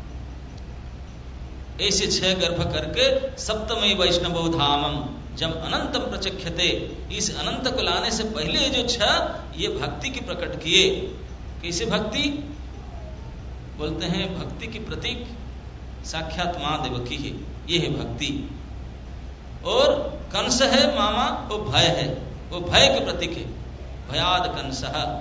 ऐसे छह गर्भ करके सप्तमे वैष्णव धामम जब अनंतम प्रचख्यते, इस अनंत को लाने से पहले जो छह ये भक्ति की प्रकट किए। कैसे भक्ति? बोलते हैं भक्ति की प्रतीक साक्षात मां देवकी है, ये है भक्ति। और कंस है मामा, वो भय है, वो भय के प्रतीक है, भयाद कंस,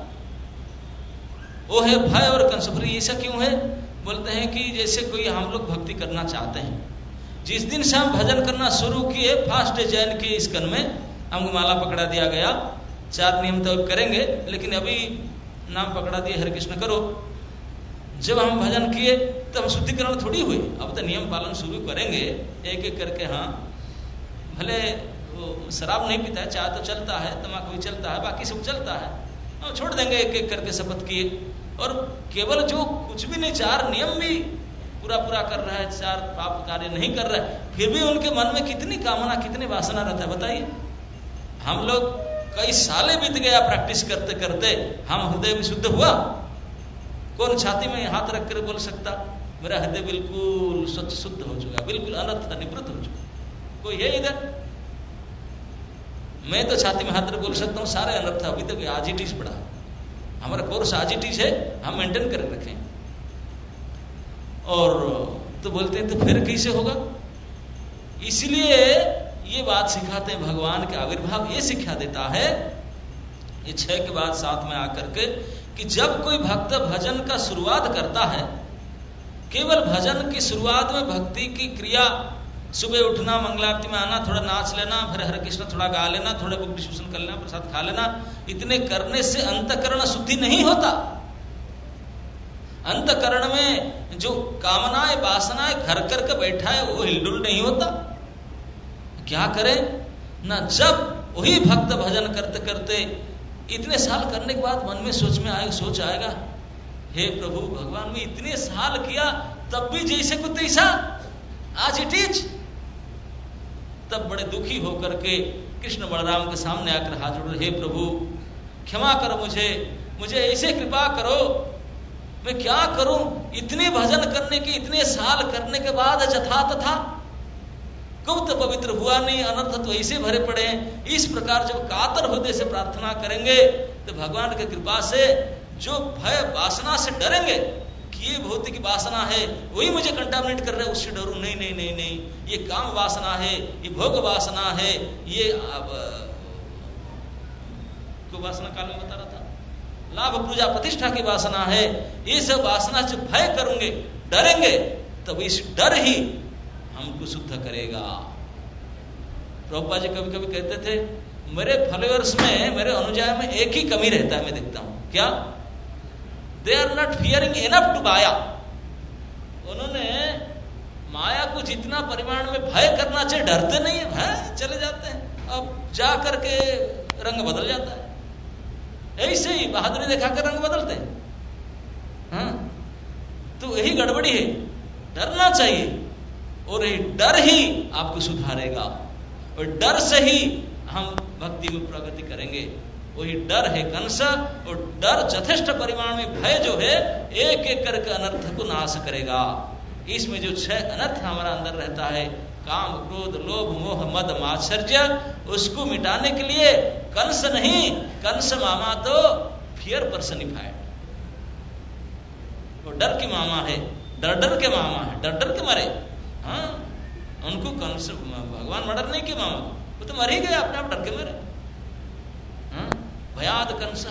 वो है भय और कंस। ऐसा क्यों है? बोलते हैं कि जैसे कोई हम लोग भक्ति करना चाहते हैं, जिस दिन से हम भजन करना शुरू किए, फास्ट जैन के स्कन में हमको माला पकड़ा दिया गया, चार नियम तो करेंगे, लेकिन अभी नाम पकड़ा दिए हरे कृष्ण करो। जब हम भजन किए तो हम शुद्धिकरण थोड़ी हुए, अब तो नियम पालन शुरू करेंगे एक एक करके। हाँ, भले वो शराब नहीं पीता है, चाय तो चलता है, तम्बाकू भी चलता है, बाकी सब चलता है, हम छोड़ देंगे एक एक करके शपथ किए। और केवल जो कुछ भी नहीं, चार नियम भी पूरा पूरा कर रहा है, चार पाप कार्य नहीं कर रहा है, फिर भी उनके मन में कितनी कामना, कितनी वासना रहता है बताइए। हम लोग कई साले बीत गया प्रैक्टिस करते करते, हम हृदय में शुद्ध हुआ? कौन छाती में हाथ रख कर बोल सकता मेरा हृदय बिल्कुल स्वच्छ शुद्ध हो चुका, बिल्कुल अनर्थ निवृत्त हो चुका? कोई है इधर? मैं तो छाती में हाथ रख बोल सकता हूँ सारे अनर्थ अभी तक आज ही टीस पड़ा, हमारा कोर्स आज ही टीस है, हम मेंटेन कर रखें। और तो बोलते हैं तो फिर कैसे होगा? इसलिए ये बात सिखाते हैं, भगवान के आविर्भाव ये सिखा देता है, ये छह के बाद साथ में आकर के, कि जब कोई भक्त भजन का शुरुआत करता है, केवल भजन की शुरुआत में भक्ति की क्रिया सुबह उठना, मंगलारती में आना, थोड़ा नाच लेना, फिर हरे कृष्ण थोड़ा गा लेना, थोड़े बुक डिस्कशन कर लेना, प्रसाद खा लेना, इतने करने से अंतकरण शुद्धि नहीं होता। अंतकरण में जो कामनाएं वासनाएं घर करके बैठा है वो हिलडुल नहीं होता। क्या करें ना, जब वही भक्त भजन करते करते इतने साल करने के बाद मन में सोच में आएगा सोच आएगा हे प्रभु भगवान में इतने साल किया तब भी जैसे को तैसा आज इट इज। तब बड़े दुखी होकर के कृष्ण बलराम के सामने आकर हाथ जोड़, हे प्रभु क्षमा करो मुझे, मुझे ऐसे कृपा करो, मैं क्या करूं, इतने भजन करने के इतने साल करने के बाद जथा तथा कब तो पवित्र हुआ नहीं, अनर्थ तो ऐसे भरे पड़े हैं। इस प्रकार जब कातर हृदय से प्रार्थना करेंगे तो भगवान की कृपा से जो भय वासना से डरेंगे कि ये भौतिक वासना है वही मुझे कंटामिनेट कर रहा है, उससे डरूं नहीं नहीं नहीं नहीं, ये काम वासना है, ये भोग वासना है, ये को वासना काल में बता रहा था, लाभ पूजा प्रतिष्ठा की वासना है, ये सब वासना से भय करूंगे, डरेंगे, तब इस डर ही हमको शुद्ध करेगा। प्रभुपाद जी कभी कभी कहते थे मेरे फॉलोअर्स में, मेरे अनुयायी में एक ही कमी रहता है, मैं देखता हूं, क्या? They are not fearing enough to Maya. उन्होंने माया को जितना परिमाण में भय करना चाहिए डरते नहीं है, भय चले जाते हैं, अब जा करके रंग बदल जाता है। ऐसे ही बहादुरी दिखाकर रंग बदलते हैं। हाँ, तो यही गड़बड़ी है, डरना चाहिए और ये डर ही आपको सुधारेगा और डर से ही हम भक्ति में प्रगति करेंगे। वही डर है कंस, और डर यथेष्ट परिमाण में भय जो है एक एक करके अनर्थ को नाश करेगा। इसमें जो छह अनर्थ हमारा अंदर रहता है, काम क्रोध लोभ मोह मद मात्सर्य, उसको मिटाने के लिए कंस नहीं, कंस मामा तो फियर पर्सनिफाइड, वो डर की मामा है, डर डर के मामा है, डर डर के मरे। हाँ, उनको कंस भगवान मर्डर नहीं किया मामा, वो तो मर ही गए अपने आप डर के मरे। हाँ, भयाद कंस।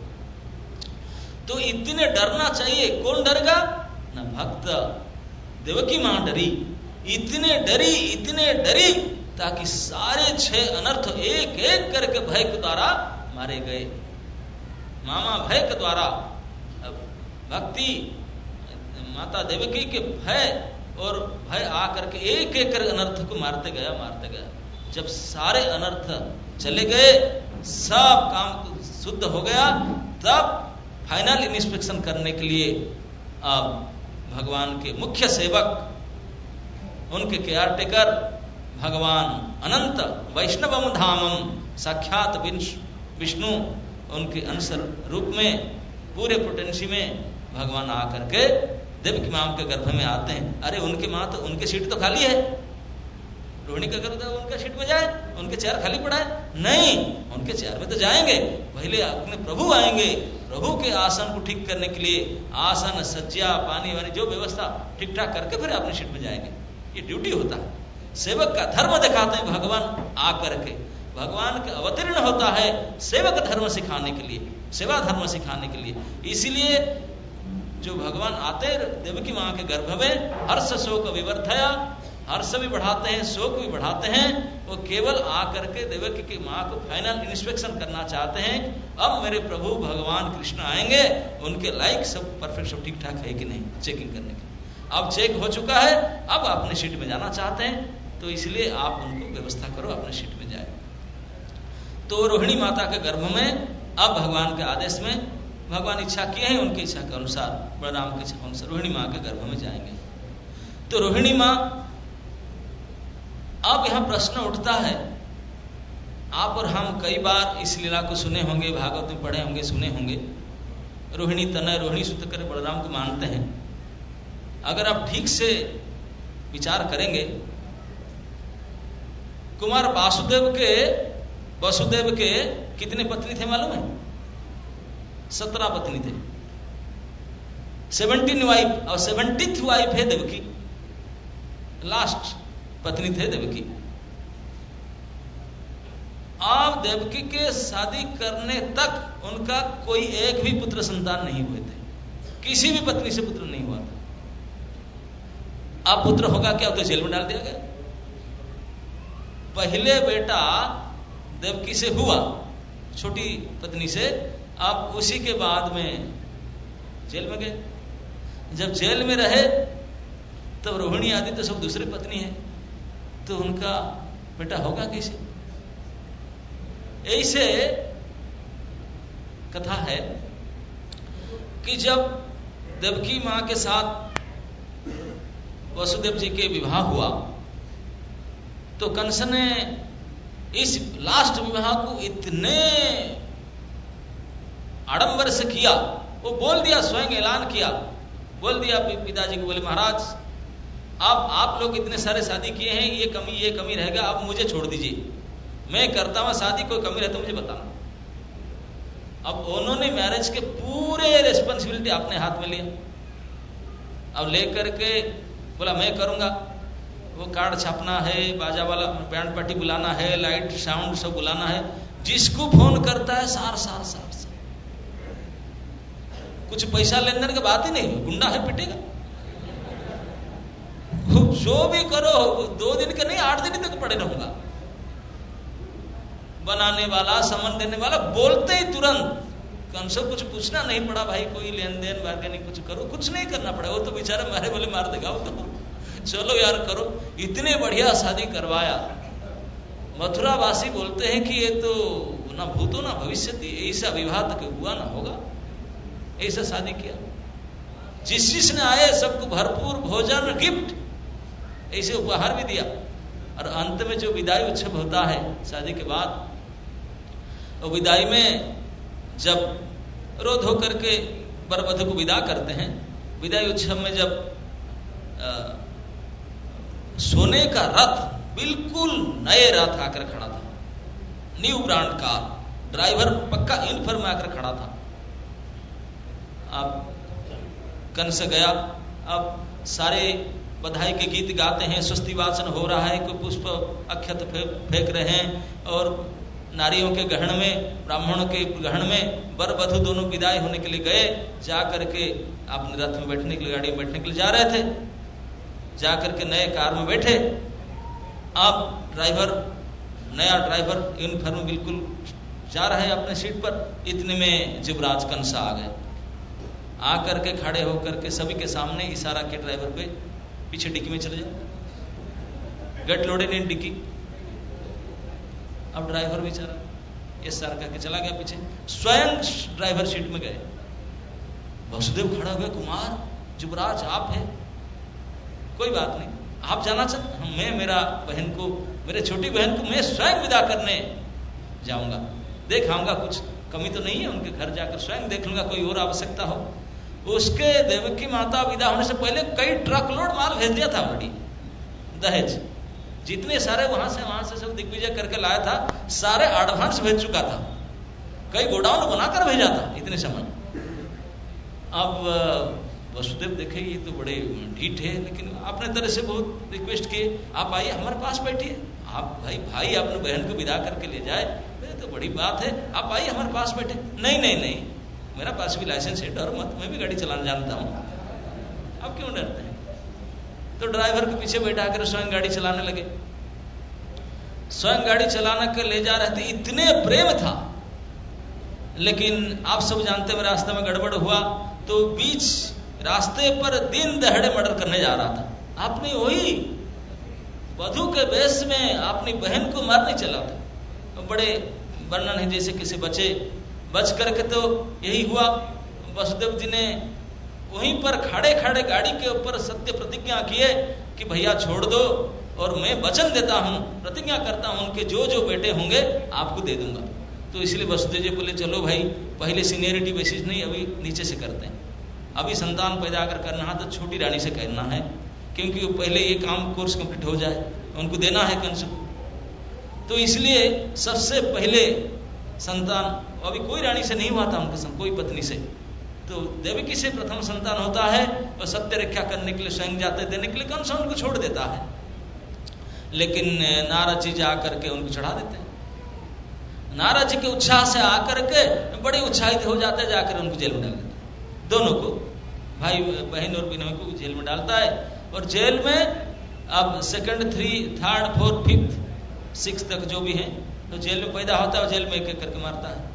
तो इतने डरना चाहिए। कौन डरेगा ना? भक्त। देवकी मां डरी, इतने डरी इतने डरी ताकि सारे छह अनर्थ एक एक करके भय के द्वारा मारे गए। मामा भय के द्वारा भक्ति माता देवकी के भय और भय आकर के एक एक कर अनर्थ को मारते गया मारते गया। जब सारे अनर्थ चले गए, सब काम शुद्ध हो गया, तब फाइनल इंस्पेक्शन करने के लिए अब भगवान के मुख्य सेवक, उनके केयर टेकर भगवान अनंत वैष्णवम धामम साक्षात विष्णु, उनके अंश रूप में पूरे पोटेंसी में भगवान आकर के देवकी मां के गर्भ में आते हैं। अरे उनकी मां तो, उनके सीट तो खाली है, रोहिणी का गर्भ उनके सीट में जाए, उनके चेयर खाली पड़ा है? नहीं, उनके चेयर में तो जाएंगे, पहले अपने प्रभु आएंगे, प्रभु के आसन को ठीक करने के लिए आसन सज्जा पानी वानी जो व्यवस्था ठीक ठाक करके फिर अपने सीट में जाएंगे। ये ड्यूटी होता है, सेवक का धर्म दिखाते हैं भगवान आकर के। भगवान के अवतीर्ण होता है सेवक धर्म सिखाने के लिए, सेवा धर्म सिखाने के लिए। इसीलिए जो भगवान आते देवकी मां के गर्भ में, हर्ष शोक विवर्धया, हर्ष भी बढ़ाते हैं शोक भी बढ़ाते हैं। वो केवल आकर के देवकी की मां को फाइनल इंस्पेक्शन करना चाहते हैं, अब मेरे प्रभु भगवान कृष्ण आएंगे, उनके लायक सब परफेक्ट सब ठीक ठाक है कि नहीं, चेकिंग करने के। अब चेक हो चुका है, अब अपने सीट में जाना चाहते हैं, तो इसलिए आप उनको व्यवस्था करो अपने सीट में जाए। तो रोहिणी माता के गर्भ में अब भगवान के आदेश में भगवान इच्छा किए हैं, उनकी इच्छा के अनुसार, बलराम की इच्छा के अनुसार रोहिणी मां के गर्भ में जाएंगे। तो रोहिणी मां, अब यहां प्रश्न उठता है, आप और हम कई बार इस लीला को सुने होंगे, भागवत में पढ़े होंगे, सुने होंगे, रोहिणी तनय रोहिणी सुत कर बलराम को मानते हैं। अगर आप ठीक से विचार करेंगे, कुमार वासुदेव के वसुदेव के कितने पत्नी थे मालूम है? सत्रह पत्नी थे, सेवनटीन वाइफ, और सेवनटीथ वाइफ है देवकी, लास्ट पत्नी थे देवकी। अब देवकी के शादी करने तक उनका कोई एक भी पुत्र संतान नहीं हुए थे, किसी भी पत्नी से पुत्र नहीं हुआ था। अब पुत्र होगा क्या, तो जेल में डाल दिया गया। पहले बेटा देवकी से हुआ, छोटी पत्नी से, अब उसी के बाद में जेल में गए। जब जेल में रहे तब रोहिणी आदि तो सब दूसरी पत्नी है, तो उनका बेटा होगा कैसे? ऐसे कथा है कि जब देवकी मां के साथ वसुदेव जी के विवाह हुआ तो कंस ने इस लास्ट विवाह को इतने आडंबर से किया, वो बोल दिया, स्वयं ऐलान किया, बोल दिया पिताजी को, बोले महाराज अब आप लोग इतने सारे शादी किए हैं, ये कमी ये कमी रहेगा, अब मुझे छोड़ दीजिए, मैं करता हूं शादी, कोई कमी रहे तो मुझे बताना। अब उन्होंने मैरिज के पूरे रिस्पॉन्सिबिलिटी अपने हाथ में लिया। अब लेकर के बोला मैं करूंगा, वो कार्ड छापना है, बाजा वाला बैंड पार्टी बुलाना है, लाइट साउंड सब बुलाना है, जिसको फोन करता है सार सार सार सार, कुछ पैसा लेन देन की बात ही नहीं, गुंडा है पिटेगा, जो भी करो दो दिन के नहीं आठ दिन तक पड़े रहूंगा। बनाने वाला, समन देने वाला, बोलते ही तुरंत, कंसो कुछ पूछना नहीं पड़ा, भाई कोई लेन देन बार्गेनिंग कुछ करो, कुछ नहीं करना पड़ा, वो तो बेचारा मारे बोले मार देगा, वो तो चलो यार करो, इतने बढ़िया शादी करवाया। मथुरा वासी बोलते हैं कि ये तो ना भूतो ना भविष्य, ऐसा विवाह तक हुआ ना होगा, ऐसा शादी किया, जिस जिसने आए सबको भरपूर भोजन गिफ्ट ऐसे उपहार भी दिया। और अंत में जो विदाई उत्सव होता है शादी के बाद, और विदाई में जब रोध होकर के वर वधू को विदा करते हैं, विदाई उत्सव में जब आ, सोने का रथ, बिल्कुल नए रथ आकर खड़ा था, न्यू ब्रांड कार, ड्राइवर पक्का यूनिफॉर्म में आकर खड़ा था। अब कंस गया, अब सारे बधाई के गीत गाते हैं, स्वस्ति वाचन हो रहा है, कोई पुष्प अक्षत फेंक रहे हैं, और नारियों के गहन में, ब्राह्मणों के गहन में वर वधू दोनों विदाई होने के लिए गए। जा करके अपने रथ में बैठने के लिए, गाड़ी में बैठने के लिए जा रहे थे, जा करके नए कार में बैठे। अब ड्राइवर, नया ड्राइवर यूनिफॉर्म बिल्कुल जा रहा है अपने सीट पर, इतने में युवराज कंस आ गए। आकर के खड़े होकर के सभी के सामने इशारा के ड्राइवर पे, पीछे डिक्की में चले जाओ, गेट लोडेड इन डिक्की। अब ड्राइवर बेचारा ये सर करके चला गया पीछे, स्वयं ड्राइवर सीट में गए। वसुदेव खड़ा हुए, कुमार युवराज आप है, कोई बात नहीं, आप जाना चाहते, मैं मेरा बहन को, मेरे छोटी बहन को मैं स्वयं विदा करने जाऊंगा, देख आऊंगा, कुछ कमी तो नहीं है, उनके घर जाकर स्वयं देख लूंगा, कोई और आवश्यकता हो। उसके देवकी माता विदा होने से पहले कई ट्रक लोड माल भेज दिया था ऑलरेडी, दहेज, जितने सारे वहां से वहां से सब दिग्विजय करके लाया था, सारे एडवांस भेज चुका था, कई गोडाउन बनाकर भेजा था इतने समय। अब वसुदेव देखे ये तो बड़े ढीठ है, लेकिन अपने तरह से बहुत रिक्वेस्ट किए, आप आइए हमारे पास बैठिए, आप भाई भाई अपने बहन को विदा करके ले जाए तो बड़ी बात है, आप आइए हमारे पास बैठे। नहीं नहीं नहीं, मेरा पास भी लाइसेंस है, डर मत, मैं भी गाड़ी चलाना जानता हूँ, आप क्यों डरते हैं? तो ड्राइवर के पीछे बैठा कर स्वयं गाड़ी चलाने लगे, स्वयं गाड़ी चलाने के ले जा रहे थे, इतने प्रेम था। लेकिन आप सब जानते हैं रास्ते में गड़बड़ हुआ, तो बीच रास्ते पर दिन दहाड़े मर्डर करने जा रहा था, आपने वही वधू के वेश में अपनी बहन को मारने चला था। तो बड़े वर्णन है जैसे किसी बचे, बच करके तो यही हुआ, वसुदेव जी ने वहीं पर खड़े खड़े गाड़ी के ऊपर सत्य प्रतिज्ञा किए कि भैया छोड़ दो, और मैं वचन देता हूं, प्रतिज्ञा करता हूं, उनके जो जो बेटे होंगे आपको दे दूंगा। तो इसलिए वसुदेव जी बोले चलो भाई, पहले सीनियरिटी बेसिस नहीं, अभी नीचे से करते हैं, अभी संतान पैदा अगर करना है तो छोटी रानी से करना है, क्योंकि पहले ये काम कोर्स कंप्लीट हो जाए, उनको देना है कंस को। तो इसलिए सबसे पहले संतान, अभी कोई रानी से नहीं हुआ था उनके संग, कोई पत्नी से, तो देवकी से प्रथम संतान होता है, और सत्य रक्षा करने के लिए स्वयं जाते देने के लिए कंस उनको छोड़ देता है, लेकिन नारद जी जा करके उनको चढ़ा देते हैं। नारद जी के उत्साह से आकर के बड़े उत्साहित हो जाते, जाकर उनको जेल में डाल देते, दोनों को, भाई बहन और बिनोई को जेल में डालता है। और जेल में अब second, three, third, fourth, fifth six तक जो भी हैं, तो जेल में पैदा होता है और जेल में एक एक करके मारता है।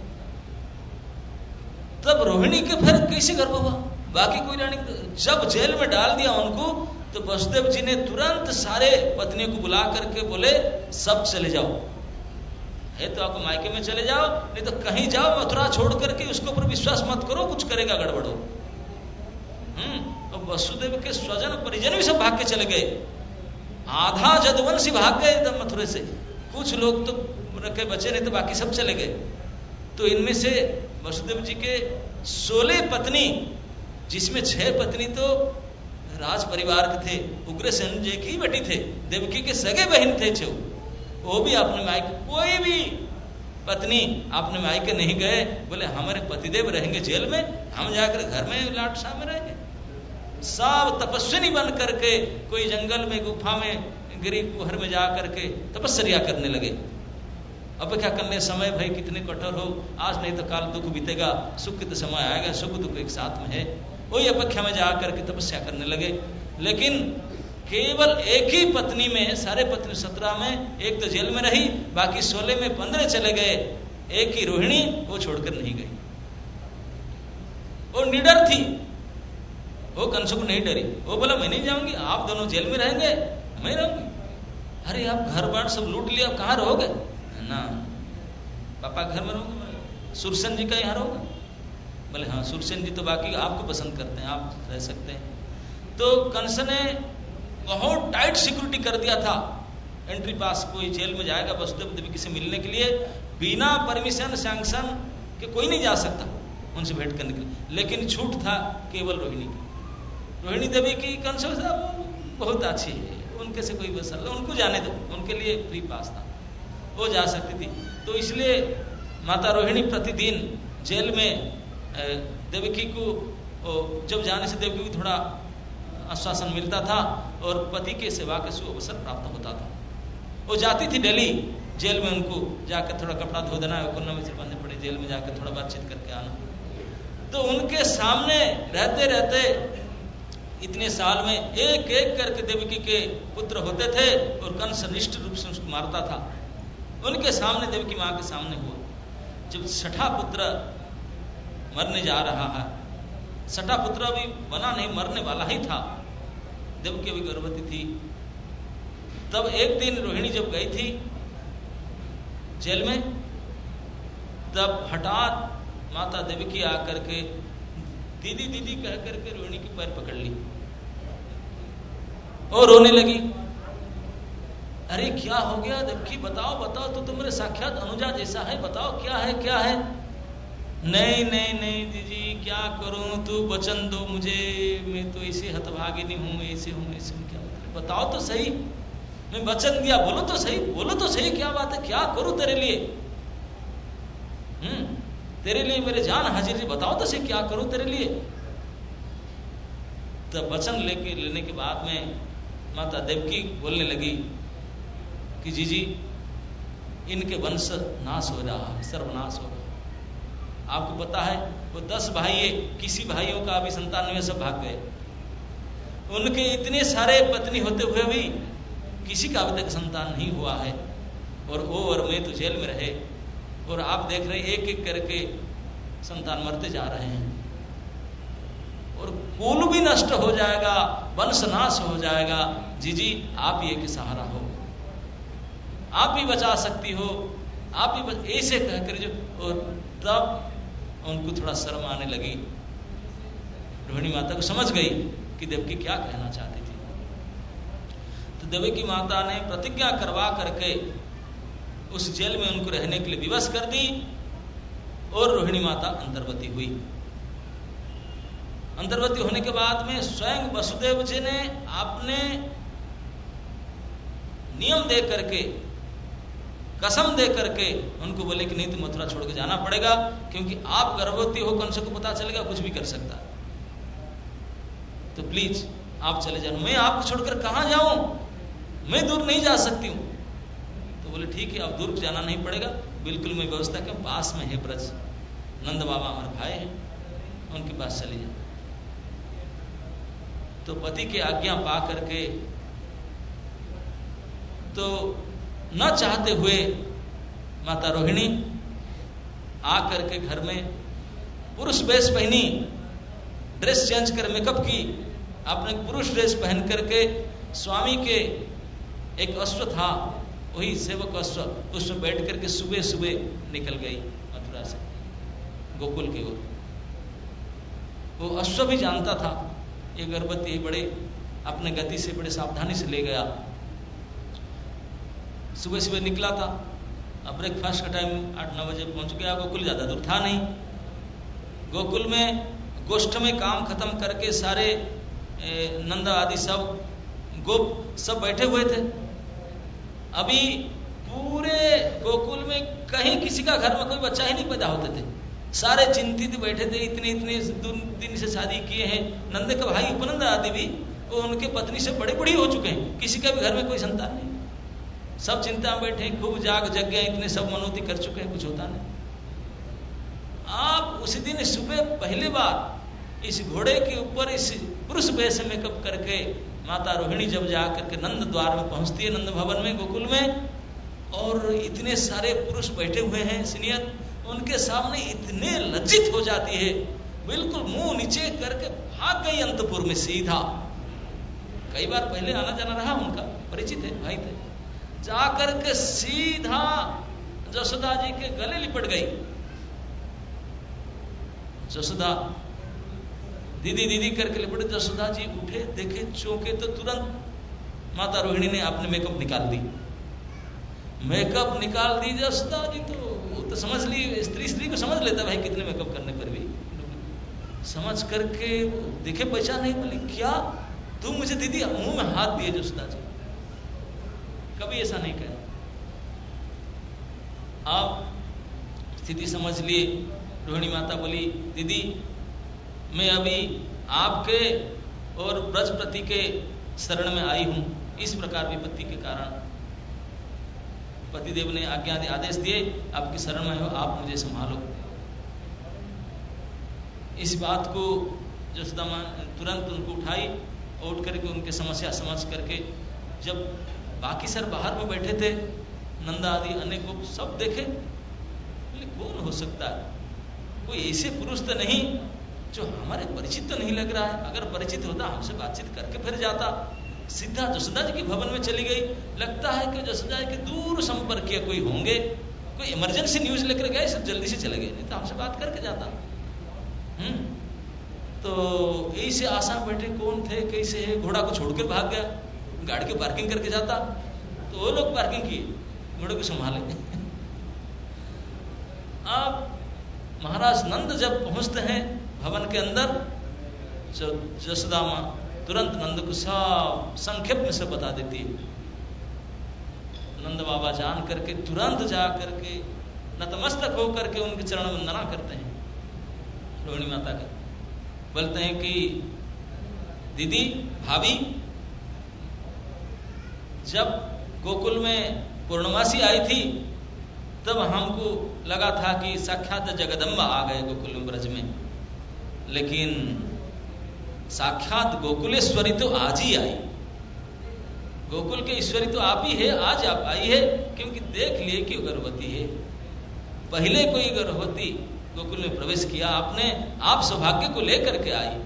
तब रोहिणी के फिर कैसे गर्भ हुआ? बाकी कोई रानी जब जेल में डाल दिया उनको, तो वसुदेव जी ने तुरंत सारे पत्नियों को बुला करके बोले सब चले जाओ, है तो आपको मायके में चले जाओ, नहीं तो कहीं जाओ, मथुरा छोड़ करके उसके ऊपर विश्वास मत करो, कुछ करेगा गड़बड़ हो। हम्म तो वसुदेव के स्वजन परिजन भी सब भाग के चले गए, आधा जदुवंशी भाग गए एकदम मथुरे से, कुछ लोग तो रखे बचे, नहीं तो बाकी सब चले गए। तो इनमें से वसुदेव जी के सोलह पत्नी, जिसमें छह पत्नी तो राज परिवार के थे, उग्रसेन जी की बेटी थे, देवकी के सगे बहन थे छो, वो भी अपने मायके, कोई भी पत्नी अपने मायके नहीं गए, बोले हमारे पतिदेव रहेंगे जेल में, हम जाकर घर में लाट शाह में रहेंगे। सब तपस्विनी बन करके कोई जंगल में गुफा में गिरी कुहर में जा करके तपस्या करने लगे। अपेक्षा करने समय भाई कितने कठोर हो, आज नहीं तो काल दुख बीतेगा, सुख तो समय आएगा, सुख दुख एक साथ में है, वही अपेक्षा में जा करके तपस्या करने लगे। लेकिन केवल एक ही पत्नी में, सारे पत्नी सत्रह में एक तो जेल में रही, बाकी सोलह में पंद्रह चले गए, एक ही रोहिणी वो छोड़कर नहीं गई। वो निडर थी, वो कंस को नहीं डरी, वो बोला मैं नहीं जाऊंगी, आप दोनों जेल में रहेंगे, मैं रहूंगी। अरे आप घर बार सब लूट लिया, कहाँ रहोगे? ना पापा घर में रहोगे, सुरसेन जी का यहाँ रहोगे? बोले हाँ, सुरसेन जी तो बाकी आपको पसंद करते हैं, आप रह सकते हैं। तो कंस ने बहुत टाइट सिक्योरिटी कर दिया था, एंट्री पास कोई जेल में जाएगा वसुदेव देवकी से मिलने के लिए बिना परमिशन सैंक्शन के कोई नहीं जा सकता उनसे भेंट करने के लिए, लेकिन छूट था केवल रोहिणी की। रोहिणी देवी की कंस बहुत अच्छी है, उनके से कोई बसल, उनको जाने दो, उनके लिए फ्री पास था, वो जा सकती थी। तो इसलिए माता रोहिणी प्रतिदिन जेल में देवकी को, जब जाने से देवकी को थोड़ा आश्वासन मिलता था और पति के सेवा के सुअवसर प्राप्त होता था। वो जाती थी दिल्ली जेल में, उनको जाकर थोड़ा कपड़ा धो देना, कोना में सिर बांधने पड़े, जेल में जाकर थोड़ा बातचीत करके आना। तो उनके सामने रहते रहते इतने साल में एक एक करके देवकी के पुत्र होते थे और कंस निष्ठ रूप से उसको मारता था। उनके सामने, देवकी माँ के सामने हुआ जब छठा पुत्र मरने जा रहा है, छठा पुत्र अभी बना नहीं, मरने वाला ही था, देवकी अभी गर्भवती थी। तब एक दिन रोहिणी जब गई थी जेल में, तब हठात माता देवकी आकर के दीदी दीदी कह करके रोहिणी की पैर पकड़ ली और रोने लगी। अरे क्या हो गया देवकी, बताओ बताओ, तो तुम्हारे साक्षात अनुजा जैसा है, बताओ क्या है क्या है? नहीं नहीं नहीं दीदी क्या करूं, तू वचन दो मुझे, मैं तो ऐसे हतभागिनी हूं, ऐसे हूं ऐसे हूं, क्या मतलब बताओ तो सही, मैं वचन दिया, बोलो तो सही, बोलो तो सही, क्या बात है, क्या करूं तेरे लिए? हम्म तेरे लिए मेरे जान हाजिर है, बताओ तो सही क्या करूं तेरे लिए? तब वचन लेके लेने के बाद में माता देवकी बोलने लगी कि जीजी इनके वंश नाश हो रहा है, सर्वनाश हो रहा है। आपको पता है वो दस भाई है, किसी भाइयों का अभी संतान में सब भाग गए, उनके इतने सारे पत्नी होते हुए भी किसी का अभी तक संतान नहीं हुआ है, और वो और मैं तो जेल में रहे, और आप देख रहे एक एक करके संतान मरते जा रहे हैं, और कुल भी नष्ट हो जाएगा, वंश नाश हो जाएगा। जीजी आप ही एक सहारा हो, आप ही बचा सकती हो, आप ही ऐसे कहकर जो, और तब उनको थोड़ा शर्म आने लगी। रोहिणी माता को समझ गई कि देवकी क्या कहना चाहती थी। तो देवकी माता ने प्रतिज्ञा करवा करके उस जेल में उनको रहने के लिए विवश कर दी, और रोहिणी माता अंतर्वती हुई। अंतर्वती होने के बाद में स्वयं वसुदेव जी ने आपने नियम दे करके, कसम दे करके उनको बोले कि नहीं तो मथुरा छोड़ के जाना पड़ेगा, क्योंकि आप गर्भवती हो, कंस को पता चलेगा, कुछ भी कर सकता, तो प्लीज आप चले जाओ, मैं आपको छोड़कर कहां जाऊं, मैं दूर नहीं जा सकती हूं। तो बोले ठीक है, अब दूर जाना नहीं पड़ेगा, बिल्कुल मैं व्यवस्था के पास में है ब्रज, नंद बाबा हमारे भाई हैं, उनके पास चले जाओ। तो पति की आज्ञा पा करके तो न चाहते हुए माता रोहिणी आकर के घर में पुरुष वेश पहनी, ड्रेस चेंज कर मेकअप की, अपने पुरुष ड्रेस पहन करके स्वामी के एक अश्व था, वही सेवक अश्व, उसमें बैठ करके सुबह सुबह निकल गई मथुरा से गोकुल की ओर। वो अश्व भी जानता था ये गर्भवती बड़े अपने गति से बड़े सावधानी से ले गया। सुबह सुबह निकला था, अब ब्रेकफास्ट का टाइम आठ नौ बजे पहुंच गया। गोकुल ज्यादा दूर था नहीं। गोकुल में गोष्ठ में काम खत्म करके सारे नंदा आदि सब गोप सब बैठे हुए थे। अभी पूरे गोकुल में कहीं किसी का घर में कोई बच्चा ही नहीं पैदा होते थे, सारे चिंतित बैठे थे। इतने इतने दिन से शादी किए हैं, नंद का भाई उपनंद आदि भी वो उनके पत्नी से बड़े बड़ी हो चुके हैं, किसी का भी घर में कोई संतान नहीं, सब चिंता में बैठे, खूब जाग जग गए, इतने सब मनोती कर चुके हैं, कुछ होता नहीं। आप उसी दिन सुबह पहली बार इस घोड़े के ऊपर इस पुरुष वेश मेकअप करके माता रोहिणी जब जा करके नंद द्वार में पहुंचती है, नंद भवन में गोकुल में, और इतने सारे पुरुष बैठे हुए हैं सीनियर, उनके सामने इतने लज्जित हो जाती है, बिल्कुल मुंह नीचे करके भाग गई अंतपुर में सीधा। कई बार पहले आना जाना रहा उनका, परिचित है, भाई थे, जाकर के सीधा जसोदा जी के गले लिपट गई। जसोदा दीदी दीदी करके लिपट, जसोदा जी उठे, देखे चौंके तो तुरंत माता रोहिणी ने अपने मेकअप निकाल दी, मेकअप निकाल दी जसोदा जी। तो वो तो समझ ली, स्त्री स्त्री को समझ लेता भाई, कितने मेकअप करने पर भी समझ करके देखे, पहचान नहीं, बोली क्या तू मुझे दीदी, मुंह में हाथ दिए जसोदा जी, कभी ऐसा नहीं कहा। आप स्थिति समझ लिए। रोहिणी माता बोली, दीदी मैं अभी आपके और ब्रजपति के शरण में आई हूं, इस प्रकार विपत्ति के कारण पतिदेव ने आज्ञा आदेश दिए, आपकी शरण में हो, आप मुझे संभालो। इस बात को जसोदा मां तुरंत उनको उठाई, उठ करके उनके समस्या समझ करके, जब बाकी सर बाहर में बैठे थे, नंदा आदि अनेक गोप सब देखे, बोले कौन हो सकता है, कोई ऐसे पुरुष तो नहीं जो हमारे परिचित तो नहीं लग रहा है, अगर परिचित होता हमसे बातचीत करके फिर जाता। सीधा जसोदा जी के भवन में चली गई। लगता है कि जसोदा जी के दूर संपर्कीय कोई होंगे, कोई इमरजेंसी न्यूज लेकर गए, सब जल्दी से चले गए, नहीं तो हमसे बात करके जाता। हम्म तो यही से आशा बैठे कौन थे, कैसे है, घोड़ा को छोड़कर भाग गया, गाड़ी की पार्किंग करके जाता, तो वो लोग पार्किंग किए, घोड़े को संभाले। अब महाराज नंद जब पहुंचते हैं भवन के अंदर, जसोदा मां तुरंत नंद को सब संक्षेप में से बता देती है। नंद बाबा जान करके तुरंत जा करके नतमस्तक होकर के उनके चरण वंदना करते हैं रोहिणी माता का। बोलते हैं कि दीदी, भाभी, जब गोकुल में पूर्णमासी आई थी तब हमको लगा था कि साक्षात जगदम्बा आ गए गोकुल ब्रज में, लेकिन साक्षात गोकुलेश्वरी तो आज ही आई, गोकुल के ईश्वरी तो आप ही है, आज आप आई है, क्योंकि देख लिए कि गर्भवती है। पहले कोई गर्भवती गोकुल में प्रवेश किया आपने, आप सौभाग्य को लेकर के आई,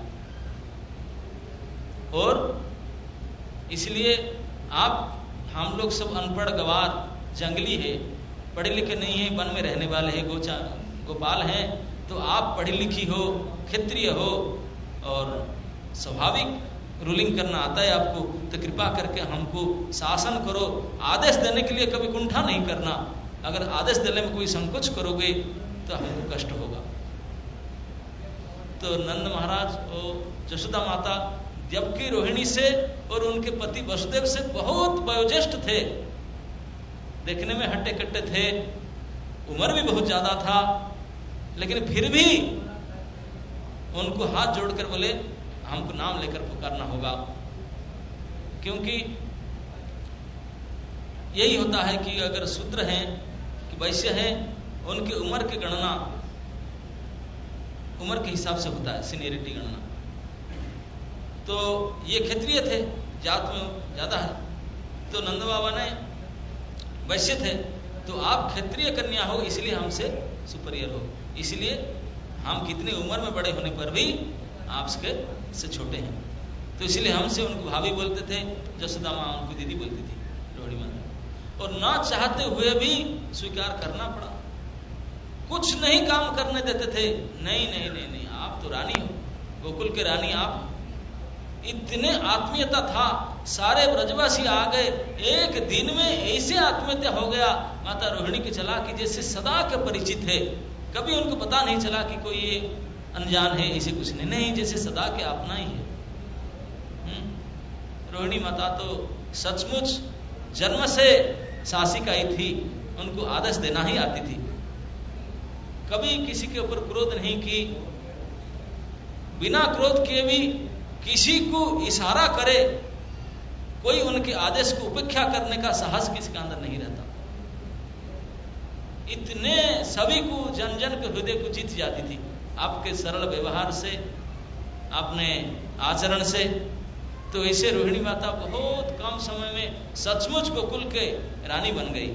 और इसलिए आप, हम लोग सब अनपढ़ गवार जंगली है, पढ़े लिखे नहीं है, वन में रहने वाले हैं, गोचा गोपाल हैं, तो आप पढ़ी लिखी हो, क्षत्रिय हो और स्वाभाविक रूलिंग करना आता है आपको, तो कृपा करके हमको शासन करो। आदेश देने के लिए कभी कुंठा नहीं करना, अगर आदेश देने में कोई संकोच करोगे तो हमको कष्ट होगा। तो नंद महाराज और जसोदा माता, जबकि रोहिणी से और उनके पति वसुदेव से बहुत वयोज्येष्ठ थे, देखने में हट्टे कट्टे थे, उम्र भी बहुत ज्यादा था, लेकिन फिर भी उनको हाथ जोड़कर बोले हमको नाम लेकर पुकारना होगा, क्योंकि यही होता है कि अगर शूद्र हैं कि वैश्य हैं, उनकी उम्र की गणना उम्र के हिसाब से होता है, सीनियरिटी गणना। तो ये क्षत्रिय थे, जात में ज्यादा है, तो नंद बाबा ने वैश्य थे, तो आप क्षत्रिय कन्या हो इसलिए हमसे सुपीरियर हो, इसलिए हम कितनी उम्र में बड़े होने पर भी आपके से छोटे हैं। तो इसलिए हमसे उनको भाभी बोलते थे, जसोदा माँ उनको दीदी बोलती थी, रोहिणी माता। और ना चाहते हुए भी स्वीकार करना पड़ा, कुछ नहीं काम करने देते थे। नहीं नहीं नहीं नहीं, आप तो रानी हो, गोकुल के रानी आप। इतने आत्मीयता था, सारे ब्रजवासी आ गए, एक दिन में ऐसे आत्मीयता हो गया। माता रोहिणी के चला कि जैसे सदा के परिचित है, कभी उनको पता नहीं चला कि कोई ये अनजान है, ऐसे कुछ नहीं, नहीं जैसे सदा के अपना ही है। रोहिणी माता तो सचमुच जन्म से सासिका ही थी, उनको आदेश देना ही आती थी, कभी किसी के ऊपर क्रोध नहीं की, बिना क्रोध किए भी किसी को इशारा करे, कोई उनके आदेश को उपेक्षा करने का साहस किसी के अंदर नहीं रहता। इतने सभी को, जन जन के हृदय को जीत जाती थी आपके सरल व्यवहार से, अपने आचरण से। तो ऐसे रोहिणी माता बहुत कम समय में सचमुच गोकुल के रानी बन गई।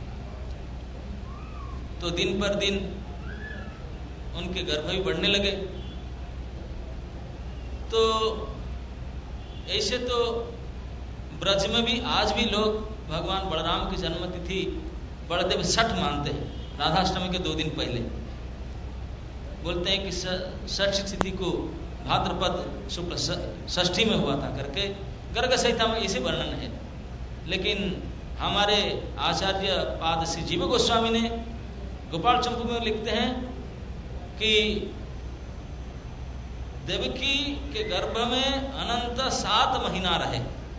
तो दिन पर दिन उनके गर्भ भी बढ़ने लगे। तो ऐसे तो ब्रज में भी आज भी लोग भगवान बलराम की जन्म तिथि बड़देव छठ मानते हैं, राधाष्टमी के दो दिन पहले। बोलते हैं कि छठ तिथि को भाद्रपद शुक्ल षष्ठी में हुआ था करके गर्ग संहिता में इसे वर्णन है। लेकिन हमारे आचार्य पाद श्री जीव गोस्वामी ने गोपाल चंपू में लिखते हैं कि देवकी के गर्भ में अनंत सात महीना रहे,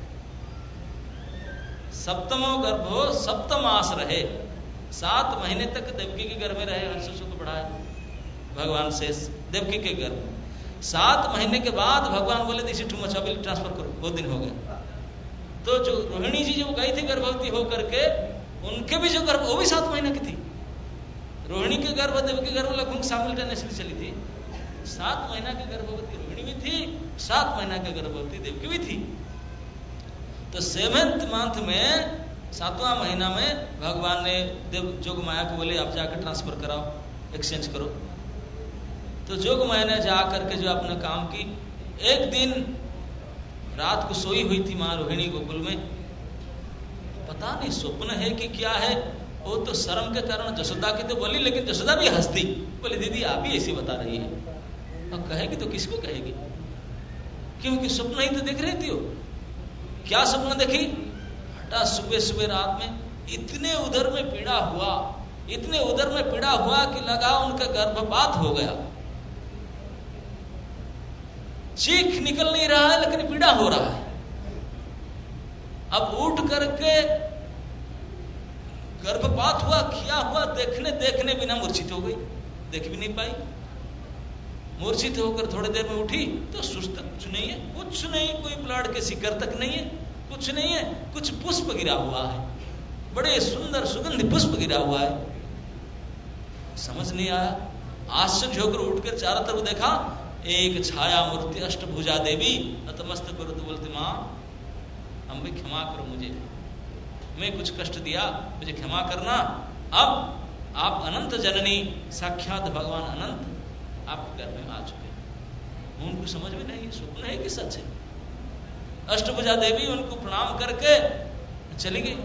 सप्तमो गर्भो सप्तमास रहे, सात महीने तक देवकी के गर्भ में रहे। हर्षों को बढ़ाए भगवान शेष देवकी के गर्भ। सात महीने के बाद भगवान बोले इसी टू मच अभी ट्रांसफर करो, बहुत दिन हो गए। तो जो रोहिणी जी जो गई थी गर्भवती होकर के, उनके भी जो गर्भ वो भी सात महीने की थी। रोहिणी के गर्भ देवकी के गर्भ लगभग साइमल्टेनियसली चली थी। सात महीना की गर्भवती रोहिणी भी थी, सात महीना की गर्भवती देवकी भी थी। तो सेवेंथ मंथ में, सातवां महीना में भगवान ने देव जोग माया को बोले आप जाकर ट्रांसफर कराओ, एक्सचेंज करो। तो जोग माया ने जाकर के जो अपने काम की, एक दिन रात को सोई हुई थी माँ रोहिणी गोकुल में, पता नहीं स्वप्न है कि क्या है, वो तो शर्म के कारण जसोदा की तो बोली, लेकिन जसोदा भी हंसती, बोली दीदी आप ही ऐसी बता रही है, अब कहेगी तो किसको कहेगी, क्योंकि स्वप्न ही तो देख रही थी वो। क्या स्वप्न देखी? हटा सुबह सुबह रात में इतने उधर में पीड़ा हुआ, इतने उधर में पीड़ा हुआ कि लगा उनका गर्भपात हो गया। चीख निकल नहीं रहा है लेकिन पीड़ा हो रहा है। अब उठ करके गर्भपात हुआ, क्या हुआ, देखने देखने बिना मूर्छित हो गई, देख भी नहीं पाई। मूर्छित होकर थोड़ी देर में उठी तो सुस्त, कुछ नहीं है, कुछ नहीं, कोई ब्लड के शिकर तक नहीं है, कुछ नहीं है, कुछ पुष्प गिरा हुआ है, बड़े सुंदर सुगंधित पुष्प गिरा हुआ है। समझ नहीं आया, आश्चर्य होकर उठकर चारों तरफ देखा, एक छाया मूर्ति अष्टभुजा देवी नतमस्तक करो, तो बोलते माँ हम भी क्षमा करो, मुझे मैं कुछ कष्ट दिया, मुझे क्षमा करना। अब आप अनंत जननी, साक्षात भगवान अनंत आपके घर में आ चुके। उनको समझ में नहीं स्वप्न है कि सच है। अष्टभुजा देवी उनको प्रणाम करके चली गई।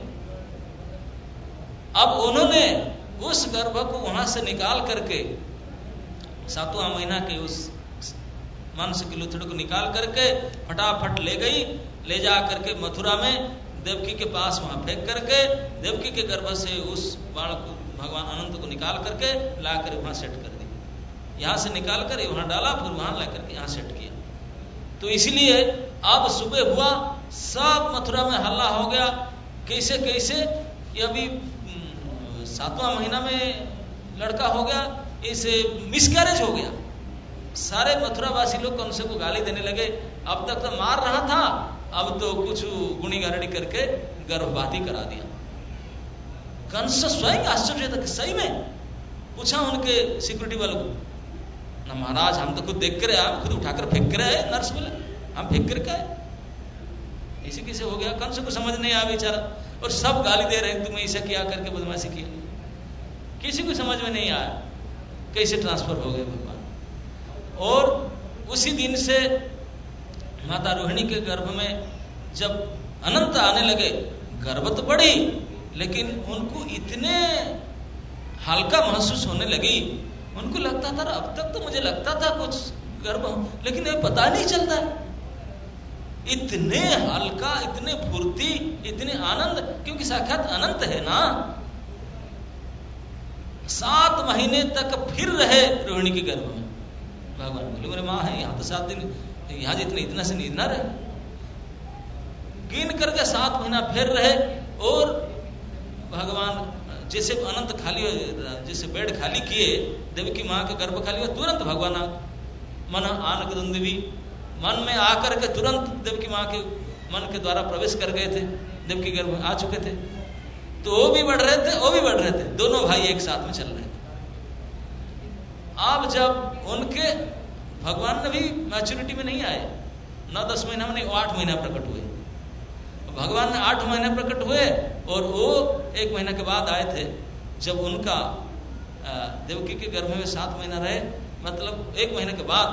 अब उन्होंने उस गर्भ को वहां से निकाल करके, सातवां महीना के उस मांस के लुथड़े को निकाल करके फटाफट ले गई, ले जा करके मथुरा में देवकी के पास वहां फेंक करके, देवकी के गर्भ से उस बालक को भगवान अनंत को निकाल करके ला कर वहां सेट कर दी। यहां से निकाल कर वहां डाला, फिर वहां ला करके यहां सेट किया। तो इसलिए अब सुबह हुआ, सब मथुरा में हल्ला हो गया, कैसे कैसे ये अभी सातवां महीना में लड़का हो गया, इसे मिसकैरेज हो गया। सारे मथुरा वासी लोग कंस को गाली देने लगे, अब तक तो मार रहा था, अब तो कुछ गुणी गारड़ी करके गर्भवती करा दिया। कंस स्वयं आश्चर्य था कि सही में, पूछा उनके सिक्योरिटी वालों को, ना महाराज हम तो खुद देख कर आए, खुद उठाकर फेंक कर आए। नर्स बोले हम फेंक कर आए, इसी किसे हो गया। कंस को समझ नहीं आया बेचारा। और सब गाली दे रहे हैं तुम्हें ऐसा किया करके बदमाशी किया। किसी को समझ में नहीं आया कैसे ट्रांसफर हो गए भगवान। और उसी दिन से माता रोहिणी के गर्भ में जब अनंत आने लगे, गर्भ तो बढ़ी लेकिन उनको इतने हल्का महसूस होने लगी, उनको लगता था अब तक तो मुझे लगता था कुछ गर्भ, लेकिन ये पता नहीं चलता। इतने हल्का, इतने फुर्ती, इतने आनंद, क्योंकि साक्षात अनंत है ना। सात महीने तक फिर रहे रोहिणी के गर्भ में। भगवान बोले मेरे माँ है यहाँ तो सात दिन, यहाँ जितने इतना से इतना रहे, गिन करके सात महीना फिर रहे। और भगवान जैसे अनंत खाली, जैसे बेड खाली किए, देवी की माँ के गर्भ खाली हुआ, तुरंत भगवान आ मन आनक दुंदवी मन में आकर के तुरंत देव की माँ के मन के द्वारा प्रवेश कर गए थे, देव की गर्भ में आ चुके थे। तो वो भी बढ़ रहे थे, वो भी बढ़ रहे थे, दोनों भाई एक साथ में चल रहे थे। अब जब उनके भगवान ने भी मैच्योरिटी में नहीं आए, नौ दस महीना में नहीं, आठ महीना प्रकट हुए। भगवान ने आठ महीने प्रकट हुए और वो एक महीना के बाद आए थे। जब उनका देवकी के गर्भ में सात महीना रहे, मतलब एक महीने के बाद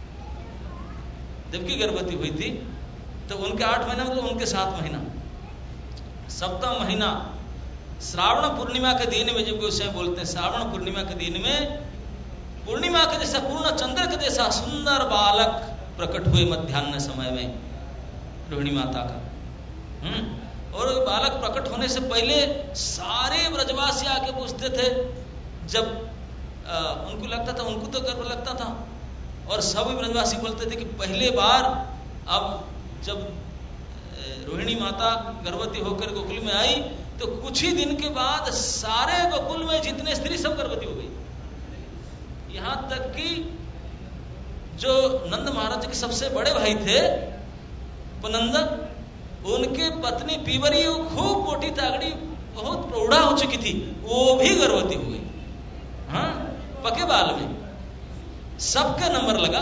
देवकी गर्भवती हुई थी, तो उनके आठ महीना मतलब उनके सात महीना, सप्तम महीना श्रावण पूर्णिमा के दिन में, जब गोसाई बोलते हैं श्रावण पूर्णिमा के दिन में, पूर्णिमा के जैसा पूर्ण चंद्र के जैसा सुंदर बालक प्रकट हुए मध्याह्न समय में रोहिणी माता का। हम्म और बालक प्रकट होने से पहले सारे ब्रजवासी आके पूछते थे, जब आ, उनको लगता था, उनको तो गर्व लगता था, और सभी ब्रजवासी बोलते थे कि पहले बार अब जब रोहिणी माता गर्भवती होकर गोकुल में आई, तो कुछ ही दिन के बाद सारे गोकुल में जितने स्त्री सब गर्भवती हो गई। यहां तक कि जो नंद महाराज के सबसे बड़े भाई थे उपनंदन, उनके पत्नी पीवरी खूब मोटी तागड़ी, बहुत प्रौढ़ा हो चुकी थी, वो भी गर्भवती हो गई। हाँ, पके बाल में सबका नंबर लगा।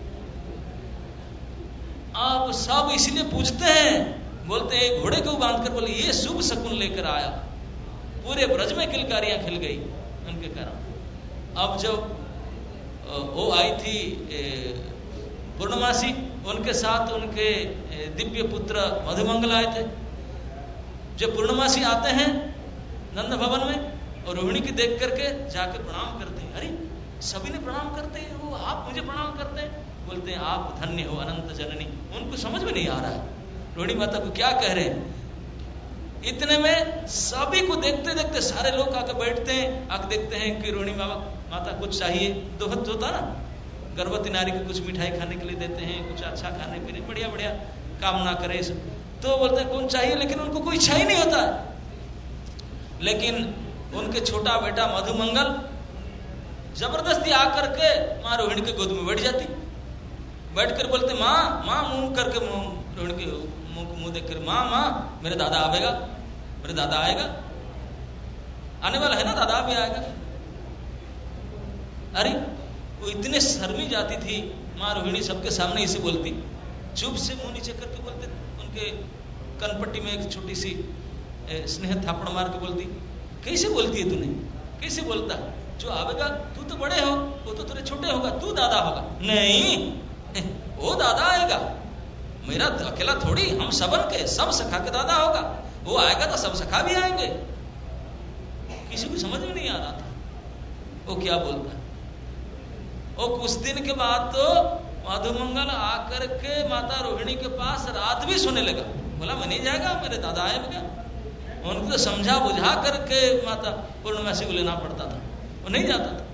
आप सब इसलिए पूछते हैं, बोलते हैं घोड़े को बांध कर, बोले ये शुभ शकुन लेकर आया, पूरे ब्रज में किलकारियां खिल गई उनके कारण। अब जब वो आई थी पूर्णमासी, उनके साथ उनके दिव्य पुत्र मधुमंगल आए थे। जब पूर्णमासी आते हैं नंद भवन में और रोहिणी की देख करके जाकर प्रणाम करते हैं, अरे सभी ने प्रणाम करते हैं, वो आप मुझे प्रणाम करते हैं, बोलते हैं आप धन्य हो अनंत जननी। उनको समझ में नहीं आ रहा है रोहिणी माता को क्या कह रहे हैं। इतने में सभी को देखते देखते सारे लोग आकर बैठते हैं, आकर देखते हैं कि रोहिणी माता कुछ चाहिए, दोहत होता ना, गर्भवती नारी को कुछ मिठाई खाने के लिए देते हैं, कुछ अच्छा खाने पीने, बढ़िया बढ़िया कामना करे सब, तो बोलते हैं कौन चाहिए, लेकिन उनको कोई इच्छा ही नहीं होता है। लेकिन उनके छोटा बेटा मधुमंगल जबरदस्ती आकर के माँ रोहिणी के गोद में बैठ जाती, बैठ कर बोलते माँ माँ, मुंह करके रोहिणी के मुंह मुंह देख कर, माँ माँ मेरे दादा आएगा, मेरे दादा आएगा, आने वाला है ना, दादा भी आएगा। अरे वो इतने शर्मी जाती थी माँ रोहिणी, सबके सामने इसे बोलती, चुप से मुंह नीचे करके बोलते, उनके कनपट्टी में एक छोटी सी स्नेह थापड़ मार के बोलती, कैसे बोलती है तूने, कैसे बोलता, जो आवेगा तू तो बड़े हो, वो तो तेरे छोटे होगा, तू दादा होगा। नहीं, वो दादा आएगा, मेरा अकेला थोड़ी, हम सबन के, सब सखा के दादा होगा, वो आएगा तो सब सखा भी आएंगे। किसी को समझ में नहीं आ रहा था वो क्या बोलता। और कुछ दिन के बाद तो मधुमंगल आकर के माता रोहिणी के पास रात भी सोने लगा, बोला मैं नहीं जाएगा, मेरे दादा आएगा। उनको तो समझा बुझा करके माता पूर्णमासी को लेना पड़ता था, वो नहीं जाता था।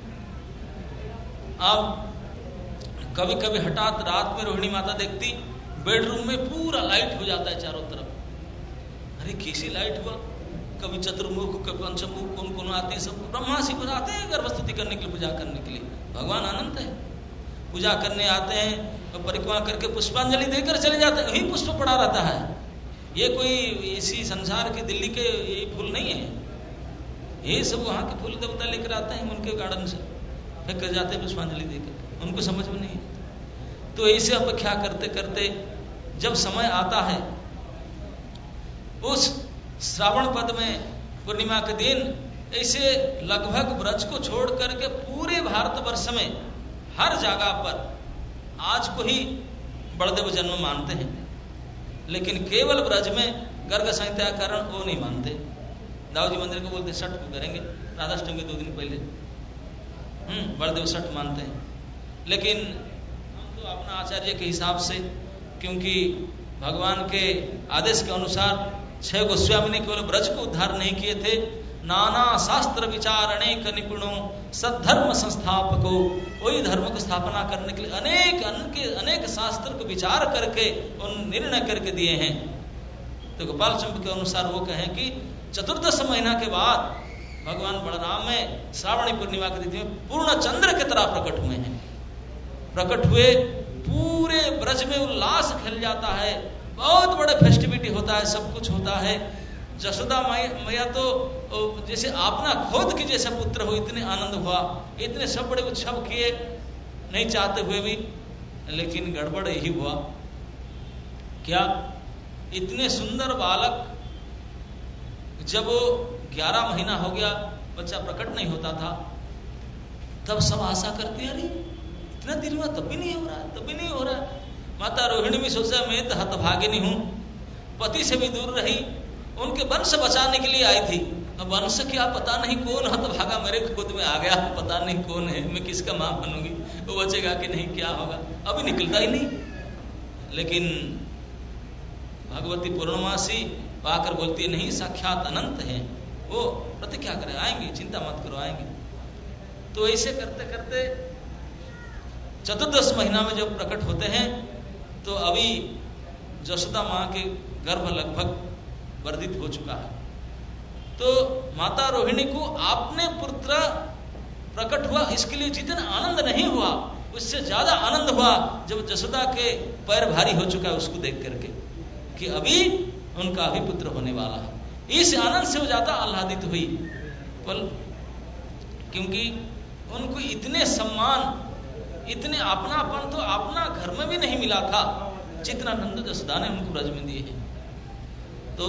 अब कभी कभी हठात रात में रोहिणी माता देखती बेडरूम में पूरा लाइट हो जाता है चारों तरफ। अरे कैसी लाइट हुआ, कभी चतुर्मुख, कभी पंचमुख, कौन कौन आते हैं, सब ब्रह्मासी को आते हैं गर्भस्तुति करने के लिए, पूजा करने के लिए। भगवान अनंत है, पूजा करने आते हैं और परिक्रमा करके पुष्पांजलि देकर चले जाते हैं, वही पुष्प पड़ा रहता है। ये कोई इसी संसार के दिल्ली के ये फूल नहीं है, ये सब वहां के फूल देवता लेकर आते हैं, उनके गार्डन से फेंक कर जाते हैं पुष्पांजलि देकर, उनको समझ में नहीं। तो ऐसे अपेक्षा करते करते जब समय आता है, उस श्रावण पद में पूर्णिमा के दिन ऐसे लगभग ब्रज को छोड़ करके पूरे भारतवर्ष में हर जगह पर आज को ही बड़देव जन्म मानते हैं, लेकिन केवल ब्रज में गर्ग संहिता के कारण वो नहीं मानते। दाऊ जी मंदिर को बोलते छठ को करेंगे, राधाष्टमी के दो दिन पहले हम्म बड़देव छठ मानते हैं, लेकिन हम तो अपना आचार्य के हिसाब से, क्योंकि भगवान के आदेश के अनुसार छह गोस्वामी ने केवल ब्रज को उद्धार नहीं किए थे, नाना शास्त्र विचारणे क निपुणों सद्धर्म संस्थापको, वही धर्म को स्थापना करने के लिए अनेक अनेक अनेक शास्त्र को विचार करके उन निर्णय करके दिए हैं। तो गोपाल चंद्र के अनुसार वो कहें कि चतुर्दश महीना के बाद भगवान बलराम में श्रावणी पूर्णिमा की तिथि में पूर्ण चंद्र की तरह प्रकट हुए हैं। प्रकट हुए, पूरे ब्रज में उल्लास फैल जाता है, बहुत बड़ा फेस्टिविटी होता है, सब कुछ होता है। जशोदा मैया तो जैसे अपना खुद के जैसे पुत्र हो इतने आनंद हुआ, इतने सब बड़े उत्सव किए नहीं चाहते हुए भी, लेकिन गड़बड़ यही हुआ क्या, इतने सुंदर बालक जब ग्यारह महीना हो गया बच्चा प्रकट नहीं होता था, तब सब आशा करते अरे इतना दिन हुआ तब भी नहीं हो रहा है, तब भी नहीं हो रहा है। माता रोहिणी भी सोचा मैं तो हतभागिनी हूं, पति से भी दूर रही, उनके वंश बचाने के लिए आई थी। अब वंश क्या पता नहीं कौन हतभागा मेरे खुद में आ गया, पता नहीं कौन है, मैं किसका मां बनूंगी, वो बचेगा कि नहीं, क्या होगा, अभी निकलता ही नहीं। लेकिन भगवती पूर्णमासी पाकर बोलती नहीं साक्षात अनंत है, वो प्रतिज्ञा करें आएंगे, चिंता मत करो आएंगे। तो ऐसे करते करते चतुर्दश महीना में जब प्रकट होते हैं तो अभी जशोदा मां के गर्भ लगभग वर्धित हो चुका है। तो माता रोहिणी को आपने पुत्र प्रकट हुआ, इसके लिए जितना आनंद नहीं हुआ उससे ज्यादा आनंद हुआ जब जशोदा के पैर भारी हो चुका है उसको देख करके कि अभी उनका अभी पुत्र होने वाला है। इस आनंद से वो ज्यादा आह्लादित हुई, क्योंकि उनको इतने सम्मान, इतने अपनापन तो अपना घर में भी नहीं मिला था जितना नंद जशोदा ने उनको ब्रज में दिए हैं। तो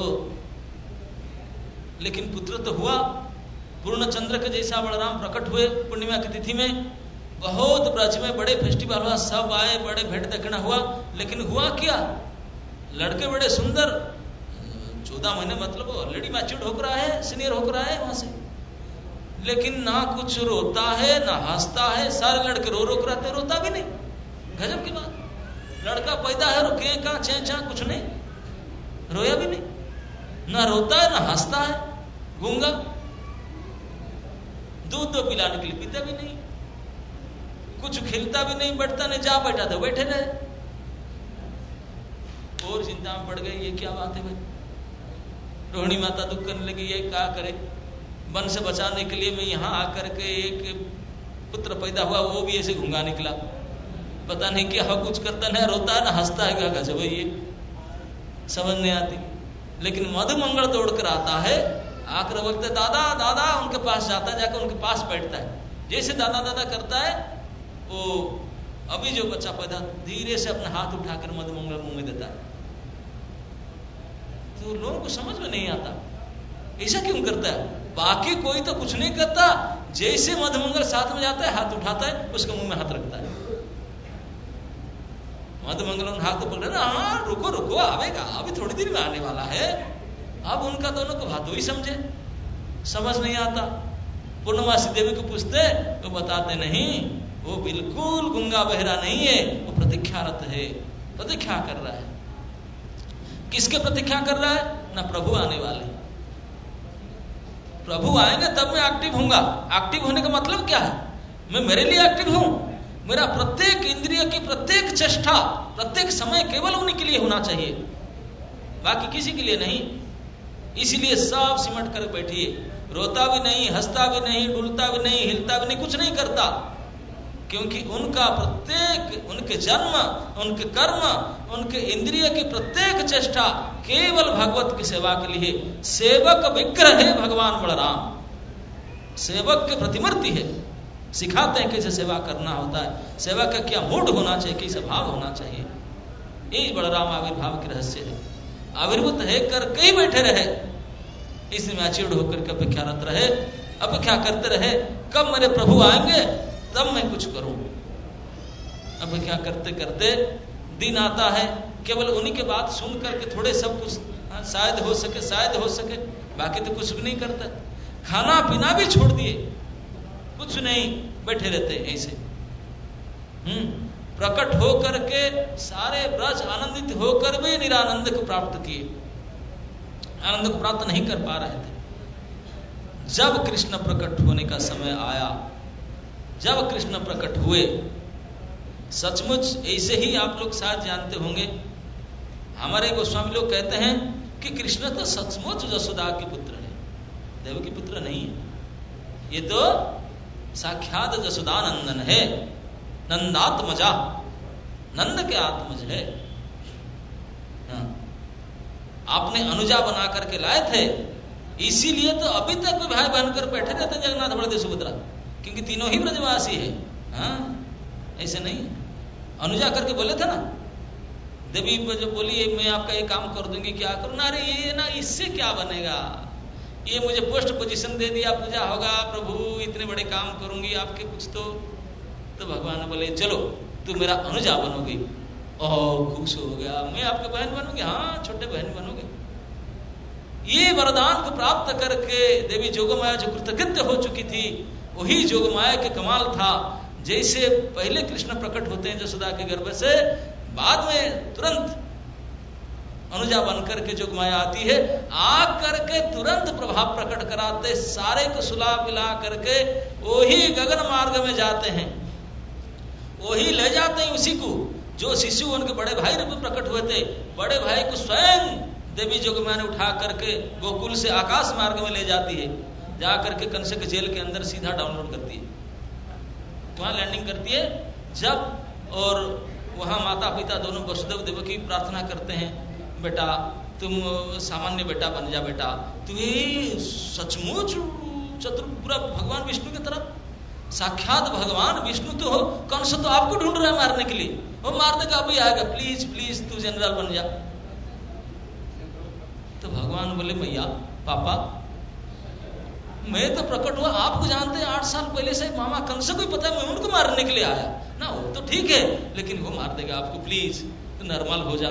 लेकिन पुत्र तो हुआ, पूर्ण चंद्र के जैसा बलराम प्रकट हुए पूर्णिमा की तिथि में, बहुत ब्रज में बड़े फेस्टिवल हुआ, सब आए, बड़े भेंट दक्षिणा हुआ। लेकिन हुआ क्या, लड़के बड़े सुंदर, चौदह महीने मतलब ऑलरेडी मैच्योर्ड होकर आए, सीनियर होकर आए वहां से, लेकिन ना कुछ रोता है ना हंसता है। सारे लड़के रो रो कर आते, रोता भी नहीं। गजब की बात, लड़का पैदा है रुके का चे चा कुछ नहीं, रोया भी नहीं, ना रोता है ना हंसता है, गूंगा, दूध दो पिलाने के लिए पीता भी नहीं, कुछ खिलता भी नहीं, बैठता नहीं, जा बैठा तो बैठे रहे। और चिंता में पड़ गई, ये क्या बात है भाई। रोहिणी माता दुख करने लगी, ये क्या करे, वन से बचाने के लिए मैं यहाँ आकर के एक पुत्र पैदा हुआ, वो भी ऐसे घूंगा निकला, पता नहीं क्या हो, कुछ करता नहीं, रोता है ना हंसता है, क्या गजब है, ये समझ नहीं आती। लेकिन मधुमंगल दौड़ कर आता है, आकर बोलते दादा दादा, उनके पास जाता है, जाकर उनके पास बैठता है। जैसे दादा दादा करता है, वो अभी जो बच्चा पैदा धीरे से अपना हाथ उठाकर मधुमंगल मुंह में देता है। तो लोगों को समझ में नहीं आता ऐसा क्यों करता है। बाकी कोई तो कुछ नहीं करता, जैसे मधुमंगल साथ में जाता है हाथ उठाता है, उसके मुंह में हाथ रखता है। मधुमंगल उन हाथ को पकड़े ना, हाँ रुको रुको आवेगा, अभी थोड़ी देर में आने वाला है। अब उनका दोनों को भादो ही समझे, समझ नहीं आता। पूर्णमासी देवी को पूछते तो बताते नहीं, वो बिल्कुल गुंगा बहरा नहीं है, वो प्रतीक्षारत है, प्रतीक्षा कर रहा है। किसके प्रतीक्षा कर रहा है, ना प्रभु आने वाले, प्रभु आएंगे तब मैं एक्टिव होऊंगा। एक्टिव होने का मतलब क्या है, मैं मेरे लिए एक्टिव हूं, मेरा प्रत्येक इंद्रिय की प्रत्येक चेष्टा प्रत्येक समय केवल उन्हीं के लिए होना चाहिए, बाकी किसी के लिए नहीं। इसीलिए सब सिमट कर बैठिए, रोता भी नहीं, हंसता भी नहीं, डुलता भी नहीं, हिलता भी नहीं, कुछ नहीं करता, क्योंकि उनका प्रत्येक, उनके जन्म, उनके कर्म, उनके इंद्रिय की प्रत्येक चेष्टा केवल भगवत की सेवा के लिए। सेवक विग्रह है भगवान बलराम, सेवक की प्रतिमूर्ति है, सिखाते हैं कैसे सेवा करना होता है, सेवा का क्या मूड होना चाहिए, कैसे भाव होना चाहिए। यही बलराम आविर्भाव के रहस्य है। आविर्भूत है कर कहीं बैठे रहे, इसलिए मैच्योर्ड होकर के अपेक्षारत रहे, अपेक्षा करते रहे कब मेरे प्रभु आएंगे तब मैं कुछ करूं। अपेक्षा करते करते दिन आता है, केवल उन्हीं के बात सुन करके थोड़े सब कुछ शायद हो सके शायद हो सके, बाकी तो कुछ भी नहीं करता। खाना पीना भी छोड़ दिए, कुछ नहीं, बैठे रहते ऐसे। हम्म प्रकट होकर के सारे ब्रज आनंदित होकर भी निरानंद को प्राप्त किए, आनंद को प्राप्त नहीं कर पा रहे थे। जब कृष्ण प्रकट होने का समय आया, जब कृष्ण प्रकट हुए, सचमुच ऐसे ही आप लोग शायद जानते होंगे, हमारे गोस्वामी लोग कहते हैं कि कृष्ण तो सचमुच जसोदा के पुत्र है, देव के पुत्र नहीं है, ये तो साक्षात जसोदानंदन है, नंदात्मजा, नंद के आत्मज है। हाँ। आपने अनुजा बना करके लाए थे, इसीलिए तो अभी तक भी भाई बहन कर बैठे रहते जगन्नाथ बलदेव सुभद्रा, क्योंकि तीनों ही ब्रजवासी है। हाँ, ऐसे नहीं, अनुजा करके बोले थे ना, देवी जो बोली मैं आपका ये काम कर दूंगी, क्या करूँ ना, अरे ये ना इससे क्या बनेगा, ये मुझे पोस्ट पोजीशन दे दिया, पूजा होगा, प्रभु इतने बड़े काम करूंगी आपके कुछ तो तो भगवान बोले चलो तू मेरा अनुजा बनोगी। ओह खुश हो गया, मैं आपके बहन बनूंगी, हाँ छोटे बहन बनोगे। ये वरदान को प्राप्त करके देवी जोगमाया जो कृतकृत्य हो चुकी थी, वही जोगमाया के कमाल था। जैसे पहले कृष्ण प्रकट होते हैं जसोदा के गर्भ से, बाद में तुरंत अनुजा बनकर के जोगमाया आती है, आ करके तुरंत प्रभाव प्रकट कराते, सारे को सुला पिला करके वही गगन मार्ग में जाते हैं, वही ले जाते हैं उसी को जो शिशु उनके बड़े भाई रूप में प्रकट हुए थे। बड़े भाई को स्वयं देवी जोगमाया ने उठा करके गोकुल से आकाश मार्ग में ले जाती है, जा करके कंस के जेल के अंदर सीधा डाउनलोड करती है, वहां लैंडिंग करती है जब, और वहां माता पिता दोनों वसुदेव देवकी प्रार्थना करते हैं, बेटा तुम सामान्य बेटा बन जा, बेटा तू ये सचमुच चतुर्भुज भगवान विष्णु की तरह साक्षात भगवान विष्णु तो हो, कंस तो आपको ढूंढ रहा है मारने के लिए, वो मारने का अभी आएगा, प्लीज प्लीज तू जनरल बन जा। तो भगवान बोले भैया पापा मैं तो प्रकट हुआ, आपको जानते हैं आठ साल पहले से मामा कंस को ही पता है मैं उनको मारने के लिए आया ना, वो तो ठीक है लेकिन वो मार देगा आपको, प्लीज तो नॉर्मल हो जा।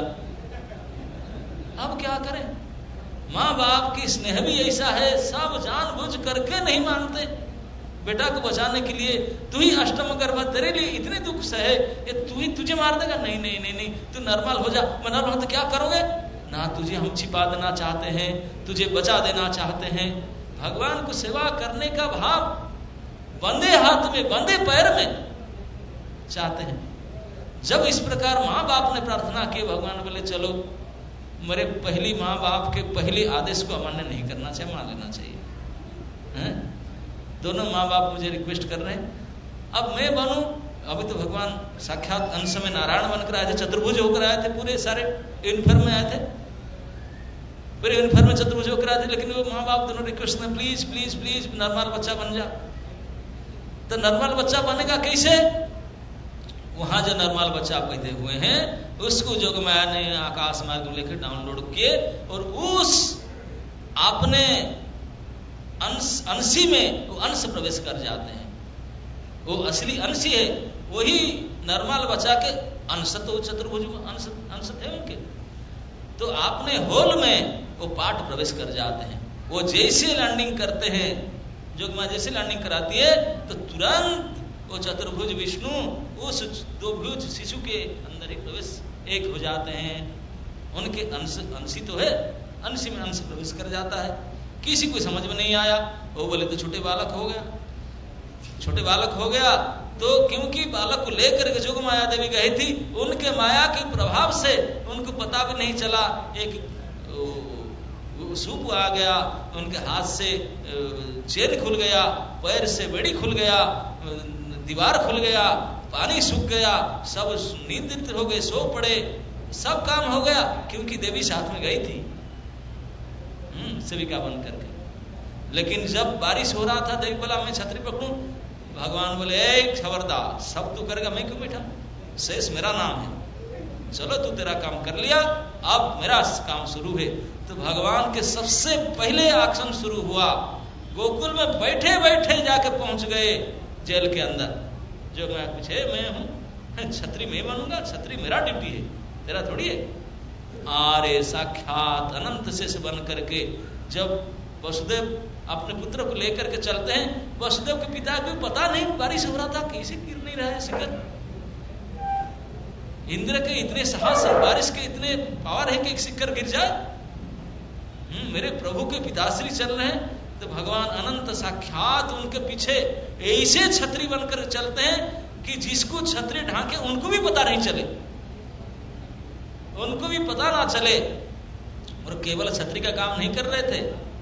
अब क्या करें, माँ बाप की स्नेह भी ऐसा है, सब जानबूझ करके नहीं मानते, बेटा को बचाने के लिए तू ही अष्टम गर्भ, तेरे लिए इतने दुख सहे, ये तू ही तुझे मार देगा, नहीं नहीं नहीं नहीं तू नॉर्मल हो जा। मैं नॉर्मल तो क्या करोगे ना, तुझे हम छिपा देना चाहते हैं, तुझे बचा देना चाहते हैं। भगवान को सेवा करने का भाव बंदे हाथ में बंदे पैर में चाहते हैं। जब इस प्रकार माँ बाप ने प्रार्थना की, भगवान बोले चलो मेरे पहली माँ बाप के पहले आदेश को अमान्य नहीं करना चाहिए, मान लेना चाहिए। है? दोनों माँ बाप मुझे रिक्वेस्ट कर रहे हैं, अब मैं बनूं, अभी तो भगवान साक्षात अंश में नारायण बनकर आए थे, चतुर्भुज होकर आए थे, पूरे सारे यूनिफॉर्म में आए थे, पूरे यूनिफॉर्म में चतुर्भुज होकर आए थे, लेकिन वो माँ बाप दोनों रिक्वेस्ट में प्लीज प्लीज प्लीज नॉर्मल बच्चा बन जा। तो नॉर्मल बच्चा बनेगा कैसे, वहां जो नॉर्मल बच्चा पैदा हुए हैं उसको जोगमाया ने आकाश मार्ग लेकर डाउनलोड किए, और उस आपने अंश अंशी में वो अंश प्रवेश कर जाते हैं, वो असली अंशी है, वही नॉर्मल बच्चा के अंश, तो चतुर्भुज अंश अंश थे उनके, तो आपने होल में वो पाठ प्रवेश कर जाते हैं। वो जैसे लैंडिंग करते हैं, जोगमाया जैसे लैंडिंग कराती है तो तुरंत वो चतुर्भुज विष्णु उस दो भुज शिशु के अंदर ही प्रवेश एक हो जाते हैं, उनके अंश अंशी तो है, अंशी में अंश प्रवेश कर जाता है। किसी को समझ में नहीं आया, वो बोले तो छोटे बालक हो गया, छोटे बालक हो गया तो क्योंकि बालक को लेकर के जोगमाया देवी गई थी, उनके माया के प्रभाव से उनको पता भी नहीं चला, एक सूप आ गया, उनके हाथ से चेन खुल गया, पैर से बेड़ी खुल गया, दीवार खुल गया, पानी सूख गया, सब नींद हो गए, सो पड़े, सब काम हो गया क्योंकि देवी साथ में गई थी सेविका बन करके। लेकिन जब बारिश हो रहा था, देवी बोला मैं छतरी पकड़ूं, भगवान बोले एक खबरदार, सब तू करेगा मैं क्यों बैठा, शेष मेरा नाम है, चलो तू तेरा काम कर लिया, अब मेरा काम शुरू है। तो भगवान के सबसे पहले एक्शन शुरू हुआ, गोकुल में बैठे बैठे जाके पहुंच गए जेल के अंदर। जो मैं पूछे मैं हूं छत्री मैं बनूंगा, छत्री मेरा ड्यूटी है, तेरा थोड़ी है। आरे साक्षात अनंत शेष बन करके जब वसुदेव अपने पुत्र को लेकर के चलते हैं, वसुदेव के पिता को पता नहीं बारिश हो रहा था, कैसे गिर नहीं रहा है शिखर। इंद्र के इतने साहस, बारिश के इतने पावर है कि एक शिखर गिर जाए। मेरे प्रभु के पिताश्री चल रहे हैं, तो भगवान अनंत साक्षात उनके पीछे ऐसे छतरी बनकर चलते हैं कि जिसको छतरी ढांके उनको भी पता नहीं चले, उनको भी पता ना चले। और केवल छतरी का काम नहीं कर रहे थे।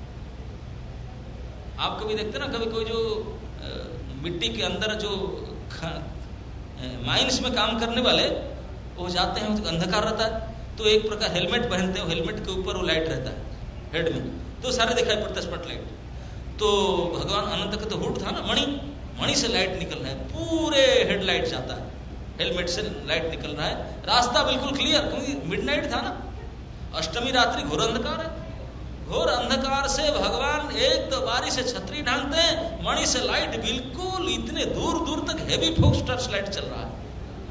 आप कभी देखते ना, कभी कोई जो आ, मिट्टी के अंदर जो माइंस में काम करने वाले वो जाते हैं, तो अंधकार रहता है, तो एक प्रकार हेलमेट पहनते हैं, हेलमेट के ऊपर वो लाइट रहता है हेड में, तो सारे दिखाई पड़ता है स्पॉट लाइट। तो भगवान अनंत का तो हुड था ना, मणि मणि से लाइट निकल रहा है, पूरे हेडलाइट जाता है, हेलमेट से लाइट निकल रहा है, रास्ता बिल्कुल क्लियर, क्योंकि मिडनाइट था ना, अष्टमी रात्रि, घोर अंधकार है। घोर अंधकार से भगवान एक तो बारी से छतरी ढांकते हैं, मणि से लाइट बिल्कुल इतने दूर दूर तक हेवी फोक्स टर्च लाइट चल रहा है।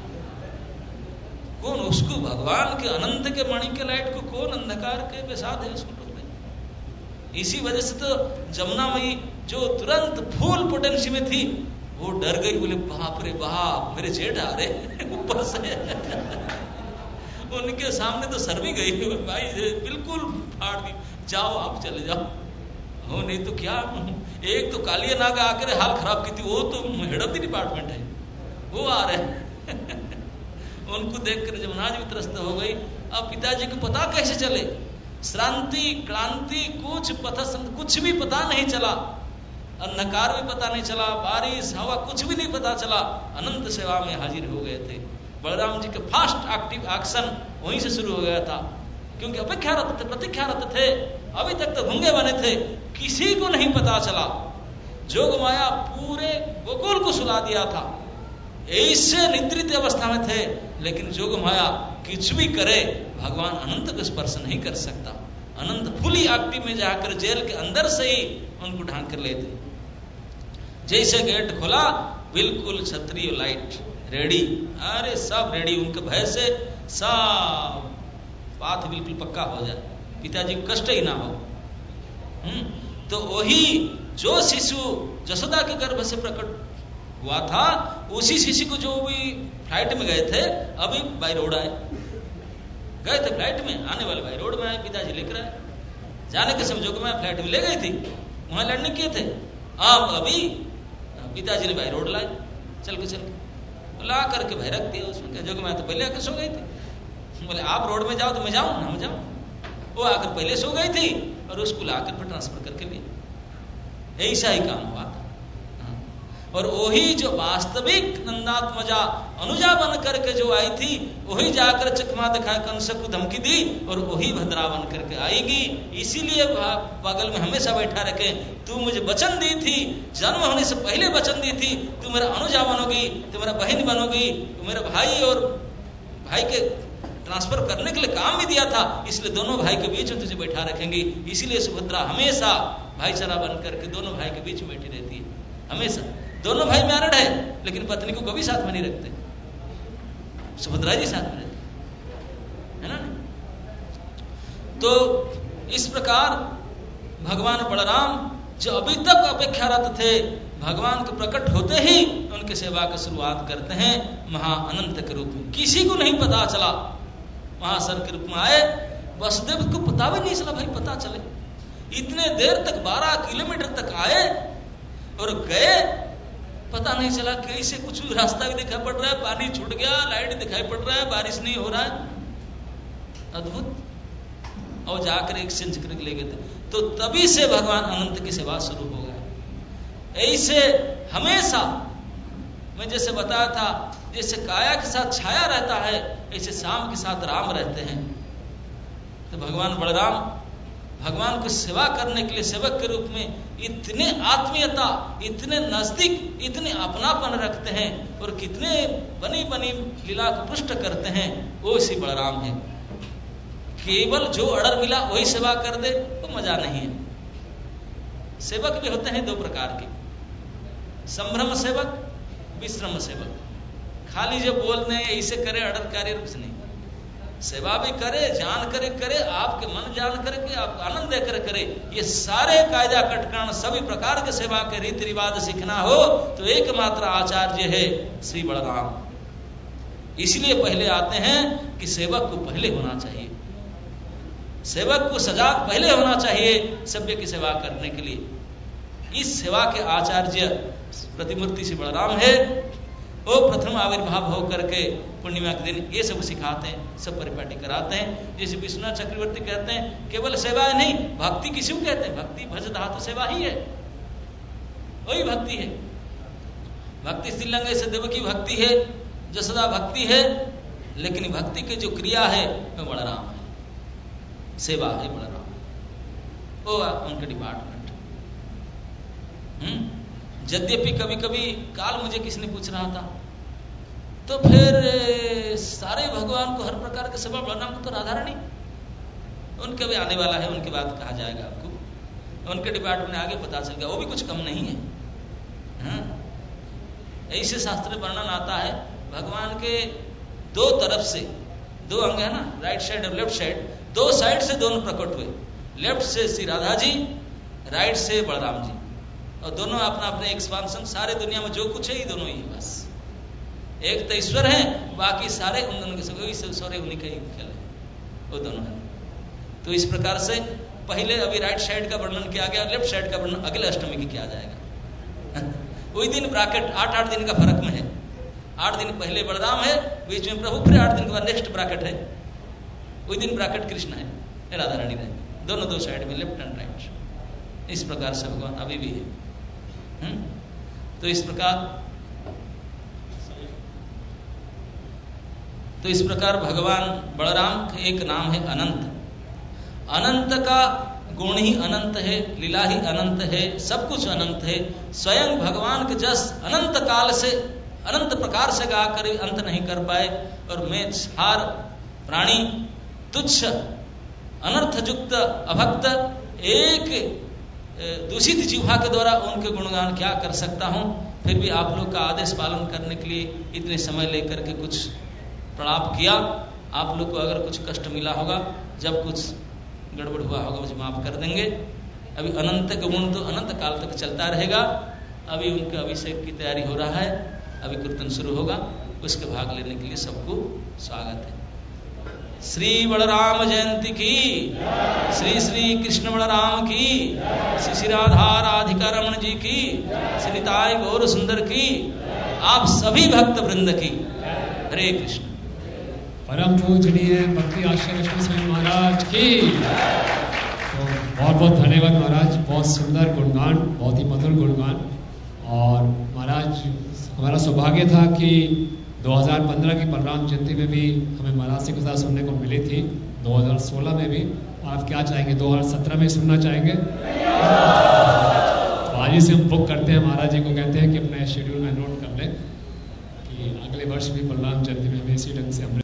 कौन उसको, भगवान के अनंत के मणि के लाइट को कौन अंधकार के बेसाध है उसको टोक दे। इसी वजह से तो जमुना मई जो तुरंत फुल पोटेंसी में थी, वो डर गई, बोले बाप रे बाप मेरे जेठ आ रहे ऊपर से। उनके सामने तो सर भी गई, भाई बिल्कुल फाड़ दी, जाओ आप चले जाओ। हो नहीं तो क्या, एक तो कालिया नागा आकर हाल खराब की थी, वो तो हेड ऑफ द डिपार्टमेंट है, वो आ रहे। उनको देखकर जमुना जी त्रस्त हो गई। अब पिताजी को पता कैसे चले, श्रांति क्रांति कुछ पता कुछ भी पता नहीं चला, अंधकार भी पता नहीं चला, बारिश हवा कुछ भी नहीं पता चला, अनंत सेवा में हाजिर हो गए थे। बलराम जी के फास्ट एक्टिव एक्शन वहीं से शुरू हो गया था, क्योंकि अपेक्षारत थे, प्रतीक्षारत थे, अभी तक तो भूंगे बने थे, किसी को नहीं पता चला। जोग माया पूरे गोकुल को सुला दिया था, ऐसे निद्रित अवस्था में थे, लेकिन जोग माया कुछ भी करे भगवान अनंत को स्पर्श नहीं कर सकता। अनंत फुली एक्टिव में जाकर जेल के अंदर से ही उनको ढांक कर लेते। जैसे गेट खोला बिल्कुल क्षत्रिय लाइट रेडी, अरे सब रेडी, उनके भय से सब बात बिल्कुल पक्का हो जाए, पिताजी को कष्ट ही ना हो। हम्म तो वही जो शिशु जसोदा के गर्भ से प्रकट हुआ था, उसी शिशु को जो भी फ्लाइट में गए थे, अभी बाई रोड आए, गए थे फ्लाइट में, आने वाले बाई रोड में आए, पिताजी लेकर आए। जाने के समय जो मैं फ्लाइट में ले गई थी, वहां लड़ने किए थे, अब अभी पिताजी ने बाई रोड लाए, चल के चल के ला करके भय रख दिया उसमें। जो मैं तो पहले आकर सो गई थी, बोले आप रोड में जाओ तो मैं जाऊं ना, मैं जाऊं। वो आकर पहले सो गई थी और उसको लाकर फिर ट्रांसफर करके लिए, ऐसा ही काम हुआ था। और वही जो वास्तविक नंदात्मजा अनुजा बन करके जो आई थी, वही जाकर चकमा दिखा कंस को धमकी दी, और वही भद्रा बन करके आएगी। इसीलिए बगल में हमेशा बैठा रखे, तू मुझे वचन दी थी, जन्म होने से पहले वचन दी थी, तू मेरा अनुजा बनोगी, तू मेरा बहन बनोगी, तू मेरा भाई, और भाई के ट्रांसफर करने के लिए काम भी दिया था, इसलिए दोनों भाई के बीच में तुझे बैठा रखेंगे। इसीलिए सुभद्रा हमेशा भाईचारा बन करके दोनों भाई के बीच में बैठी रहती है, हमेशा। दोनों भाई मैरिड है, लेकिन पत्नी को कभी साथ में नहीं रखते, सुभद्रा जी साथ में रहते है ना। तो इस प्रकार भगवान बलराम जो अभी तक अपेक्षारत थे, भगवान के प्रकट होते ही उनके सेवा की शुरुआत करते हैं महा अनंत के रूप में। किसी को नहीं पता चला, महासर के रूप में आए, वसुदेव को पता भी नहीं चला, भाई पता चले। इतने देर तक बारह किलोमीटर तक आए और गए, पता नहीं चला कैसे, कुछ भी रास्ता भी दिखाई पड़ रहा है, पानी छूट गया, लाइट दिखाई पड़ रहा है, बारिश नहीं हो रहा है, अद्भुत। और जाकर एक्सचेंज करके ले गए थे, तो तभी से भगवान अनंत की सेवा शुरू हो गया। ऐसे हमेशा मैं जैसे बताया था, जैसे काया के साथ छाया रहता है, ऐसे शाम के साथ राम रहते हैं। तो भगवान बलराम भगवान को सेवा करने के लिए सेवक के रूप में इतने आत्मीयता, इतने नजदीक, इतने अपनापन रखते हैं, और कितने बनी बनी लीला को पुष्ट करते हैं। वो श्री बलराम है। केवल जो ऑर्डर मिला वही सेवा कर दे तो मजा नहीं है। सेवक भी होते हैं दो प्रकार के, संभ्रम सेवक, विश्रम सेवक। खाली जो बोलते हैं ऐसे करे ऑर्डर कार्य कुछ नहीं, सेवा भी करे, जान करे करे, आपके मन जान करे के आप आनंद देकर करे। ये सारे कायदा कटकण सभी प्रकार के सेवा के रीति रिवाज सीखना हो तो एकमात्र आचार्य है श्री बलराम। इसलिए पहले आते हैं कि सेवक को पहले होना चाहिए, सेवक को सजाग पहले होना चाहिए सभ्य की सेवा करने के लिए। इस सेवा के आचार्य प्रतिमूर्ति श्री बलराम है। वो प्रथम आविर्भाव होकर के पूर्णिमा के दिन ये सब सिखाते हैं, सब परिपाटी कराते हैं। जैसे विश्वनाथ चक्रवर्ती कहते हैं केवल सेवा है नहीं, भक्ति किसी को कहते हैं, भक्ति भज धातु सेवा ही है, वही भक्ति है। भक्ति श्रीलंगा से देवकी भक्ति है, जसोदा भक्ति है, लेकिन भक्ति की जो क्रिया है वो बलराम है, सेवा है बलराम, वो उनके डिपार्टमेंट। हम्म यद्यपि कभी कभी काल मुझे किसने पूछ रहा था, तो फिर सारे भगवान को हर प्रकार के सेवा बलराम को तो राधा रानी, उनके भी आने वाला है, उनकी बात कहा जाएगा आपको, उनके डिपार्टमेंट आगे पता चल गया, वो भी कुछ कम नहीं है। हाँ? ऐसे शास्त्र वर्णन आता है भगवान के दो तरफ से, दो अंग है ना, राइट साइड और लेफ्ट साइड, दो साइड से दोनों प्रकट हुए, लेफ्ट से श्री राधा जी, राइट से बलराम जी, और दोनों अपना अपने एक्सपांशन, सारे दुनिया में जो कुछ है ये दोनों ही है बस। एक तो ईश्वर है, बाकी सारे उन दोनों के सब ईश्वर है, उन्हीं का ही खेल है, वो दोनों है। तो इस प्रकार से पहले अभी राइट साइड का वर्णन किया गया, लेफ्ट साइड का वर्णन अगले अष्टमी की किया जाएगा। वही दिन ब्रैकेट आठ आठ दिन का फर्क में है, आठ दिन पहले बलराम है, बीच में प्रभु, फिर आठ दिन के बाद नेक्स्ट ब्रैकेट है, वही दिन ब्रैकेट कृष्ण है, राधा रानी है, दोनों दो साइड में लेफ्ट एंड राइट। इस प्रकार से भगवान अभी भी है। हुँ? तो इस प्रकार तो इस प्रकार भगवान बलराम का एक नाम है अनंत। अनंत का गुण ही अनंत है, लीला ही अनंत है, सब कुछ अनंत है। स्वयं भगवान के जस अनंत काल से अनंत प्रकार से गाकर अंत नहीं कर पाए, और मैं सार प्राणी तुच्छ अनर्थयुक्त अभक्त एक दूषित जीवा के द्वारा उनके गुणगान क्या कर सकता हूं। फिर भी आप लोग का आदेश पालन करने के लिए इतने समय लेकर के कुछ प्रणाम किया। आप लोग को अगर कुछ कष्ट मिला होगा, जब कुछ गड़बड़ हुआ होगा मुझे माफ कर देंगे। अभी अनंत का गुण तो अनंत काल तक चलता रहेगा। अभी उनके अभिषेक की तैयारी हो रहा है, अभी कीर्तन शुरू होगा, उसके भाग लेने के लिए सबको स्वागत है। श्री बलराम जयंती की, श्री श्री कृष्ण बलराम की, श्री श्री राधा राधिका रमण जी की, श्री ताई गौर सुंदर की, आप सभी भक्त वृंद की। हरे कृष्ण। परम पूजनीय भक्ति आश्रम लक्ष्मी स्वामी महाराज की तो बहुत बहुत धन्यवाद महाराज, बहुत सुंदर गुणगान, बहुत ही मधुर गुणगान। और महाराज हमारा सौभाग्य था कि दो हज़ार पंद्रह की बलराम जयंती में भी हमें महाराज की कथा सुनने को मिली थी, दो हज़ार सोलह में भी। आप क्या चाहेंगे, दो हज़ार सत्रह में सुनना चाहेंगे? तो आज ही से हम बुक करते हैं, महाराज जी को कहते हैं कि अपने शेड्यूल में नोट कर लें कि अगले वर्ष भी बलराम जयंती में भी इसी ढंग से हम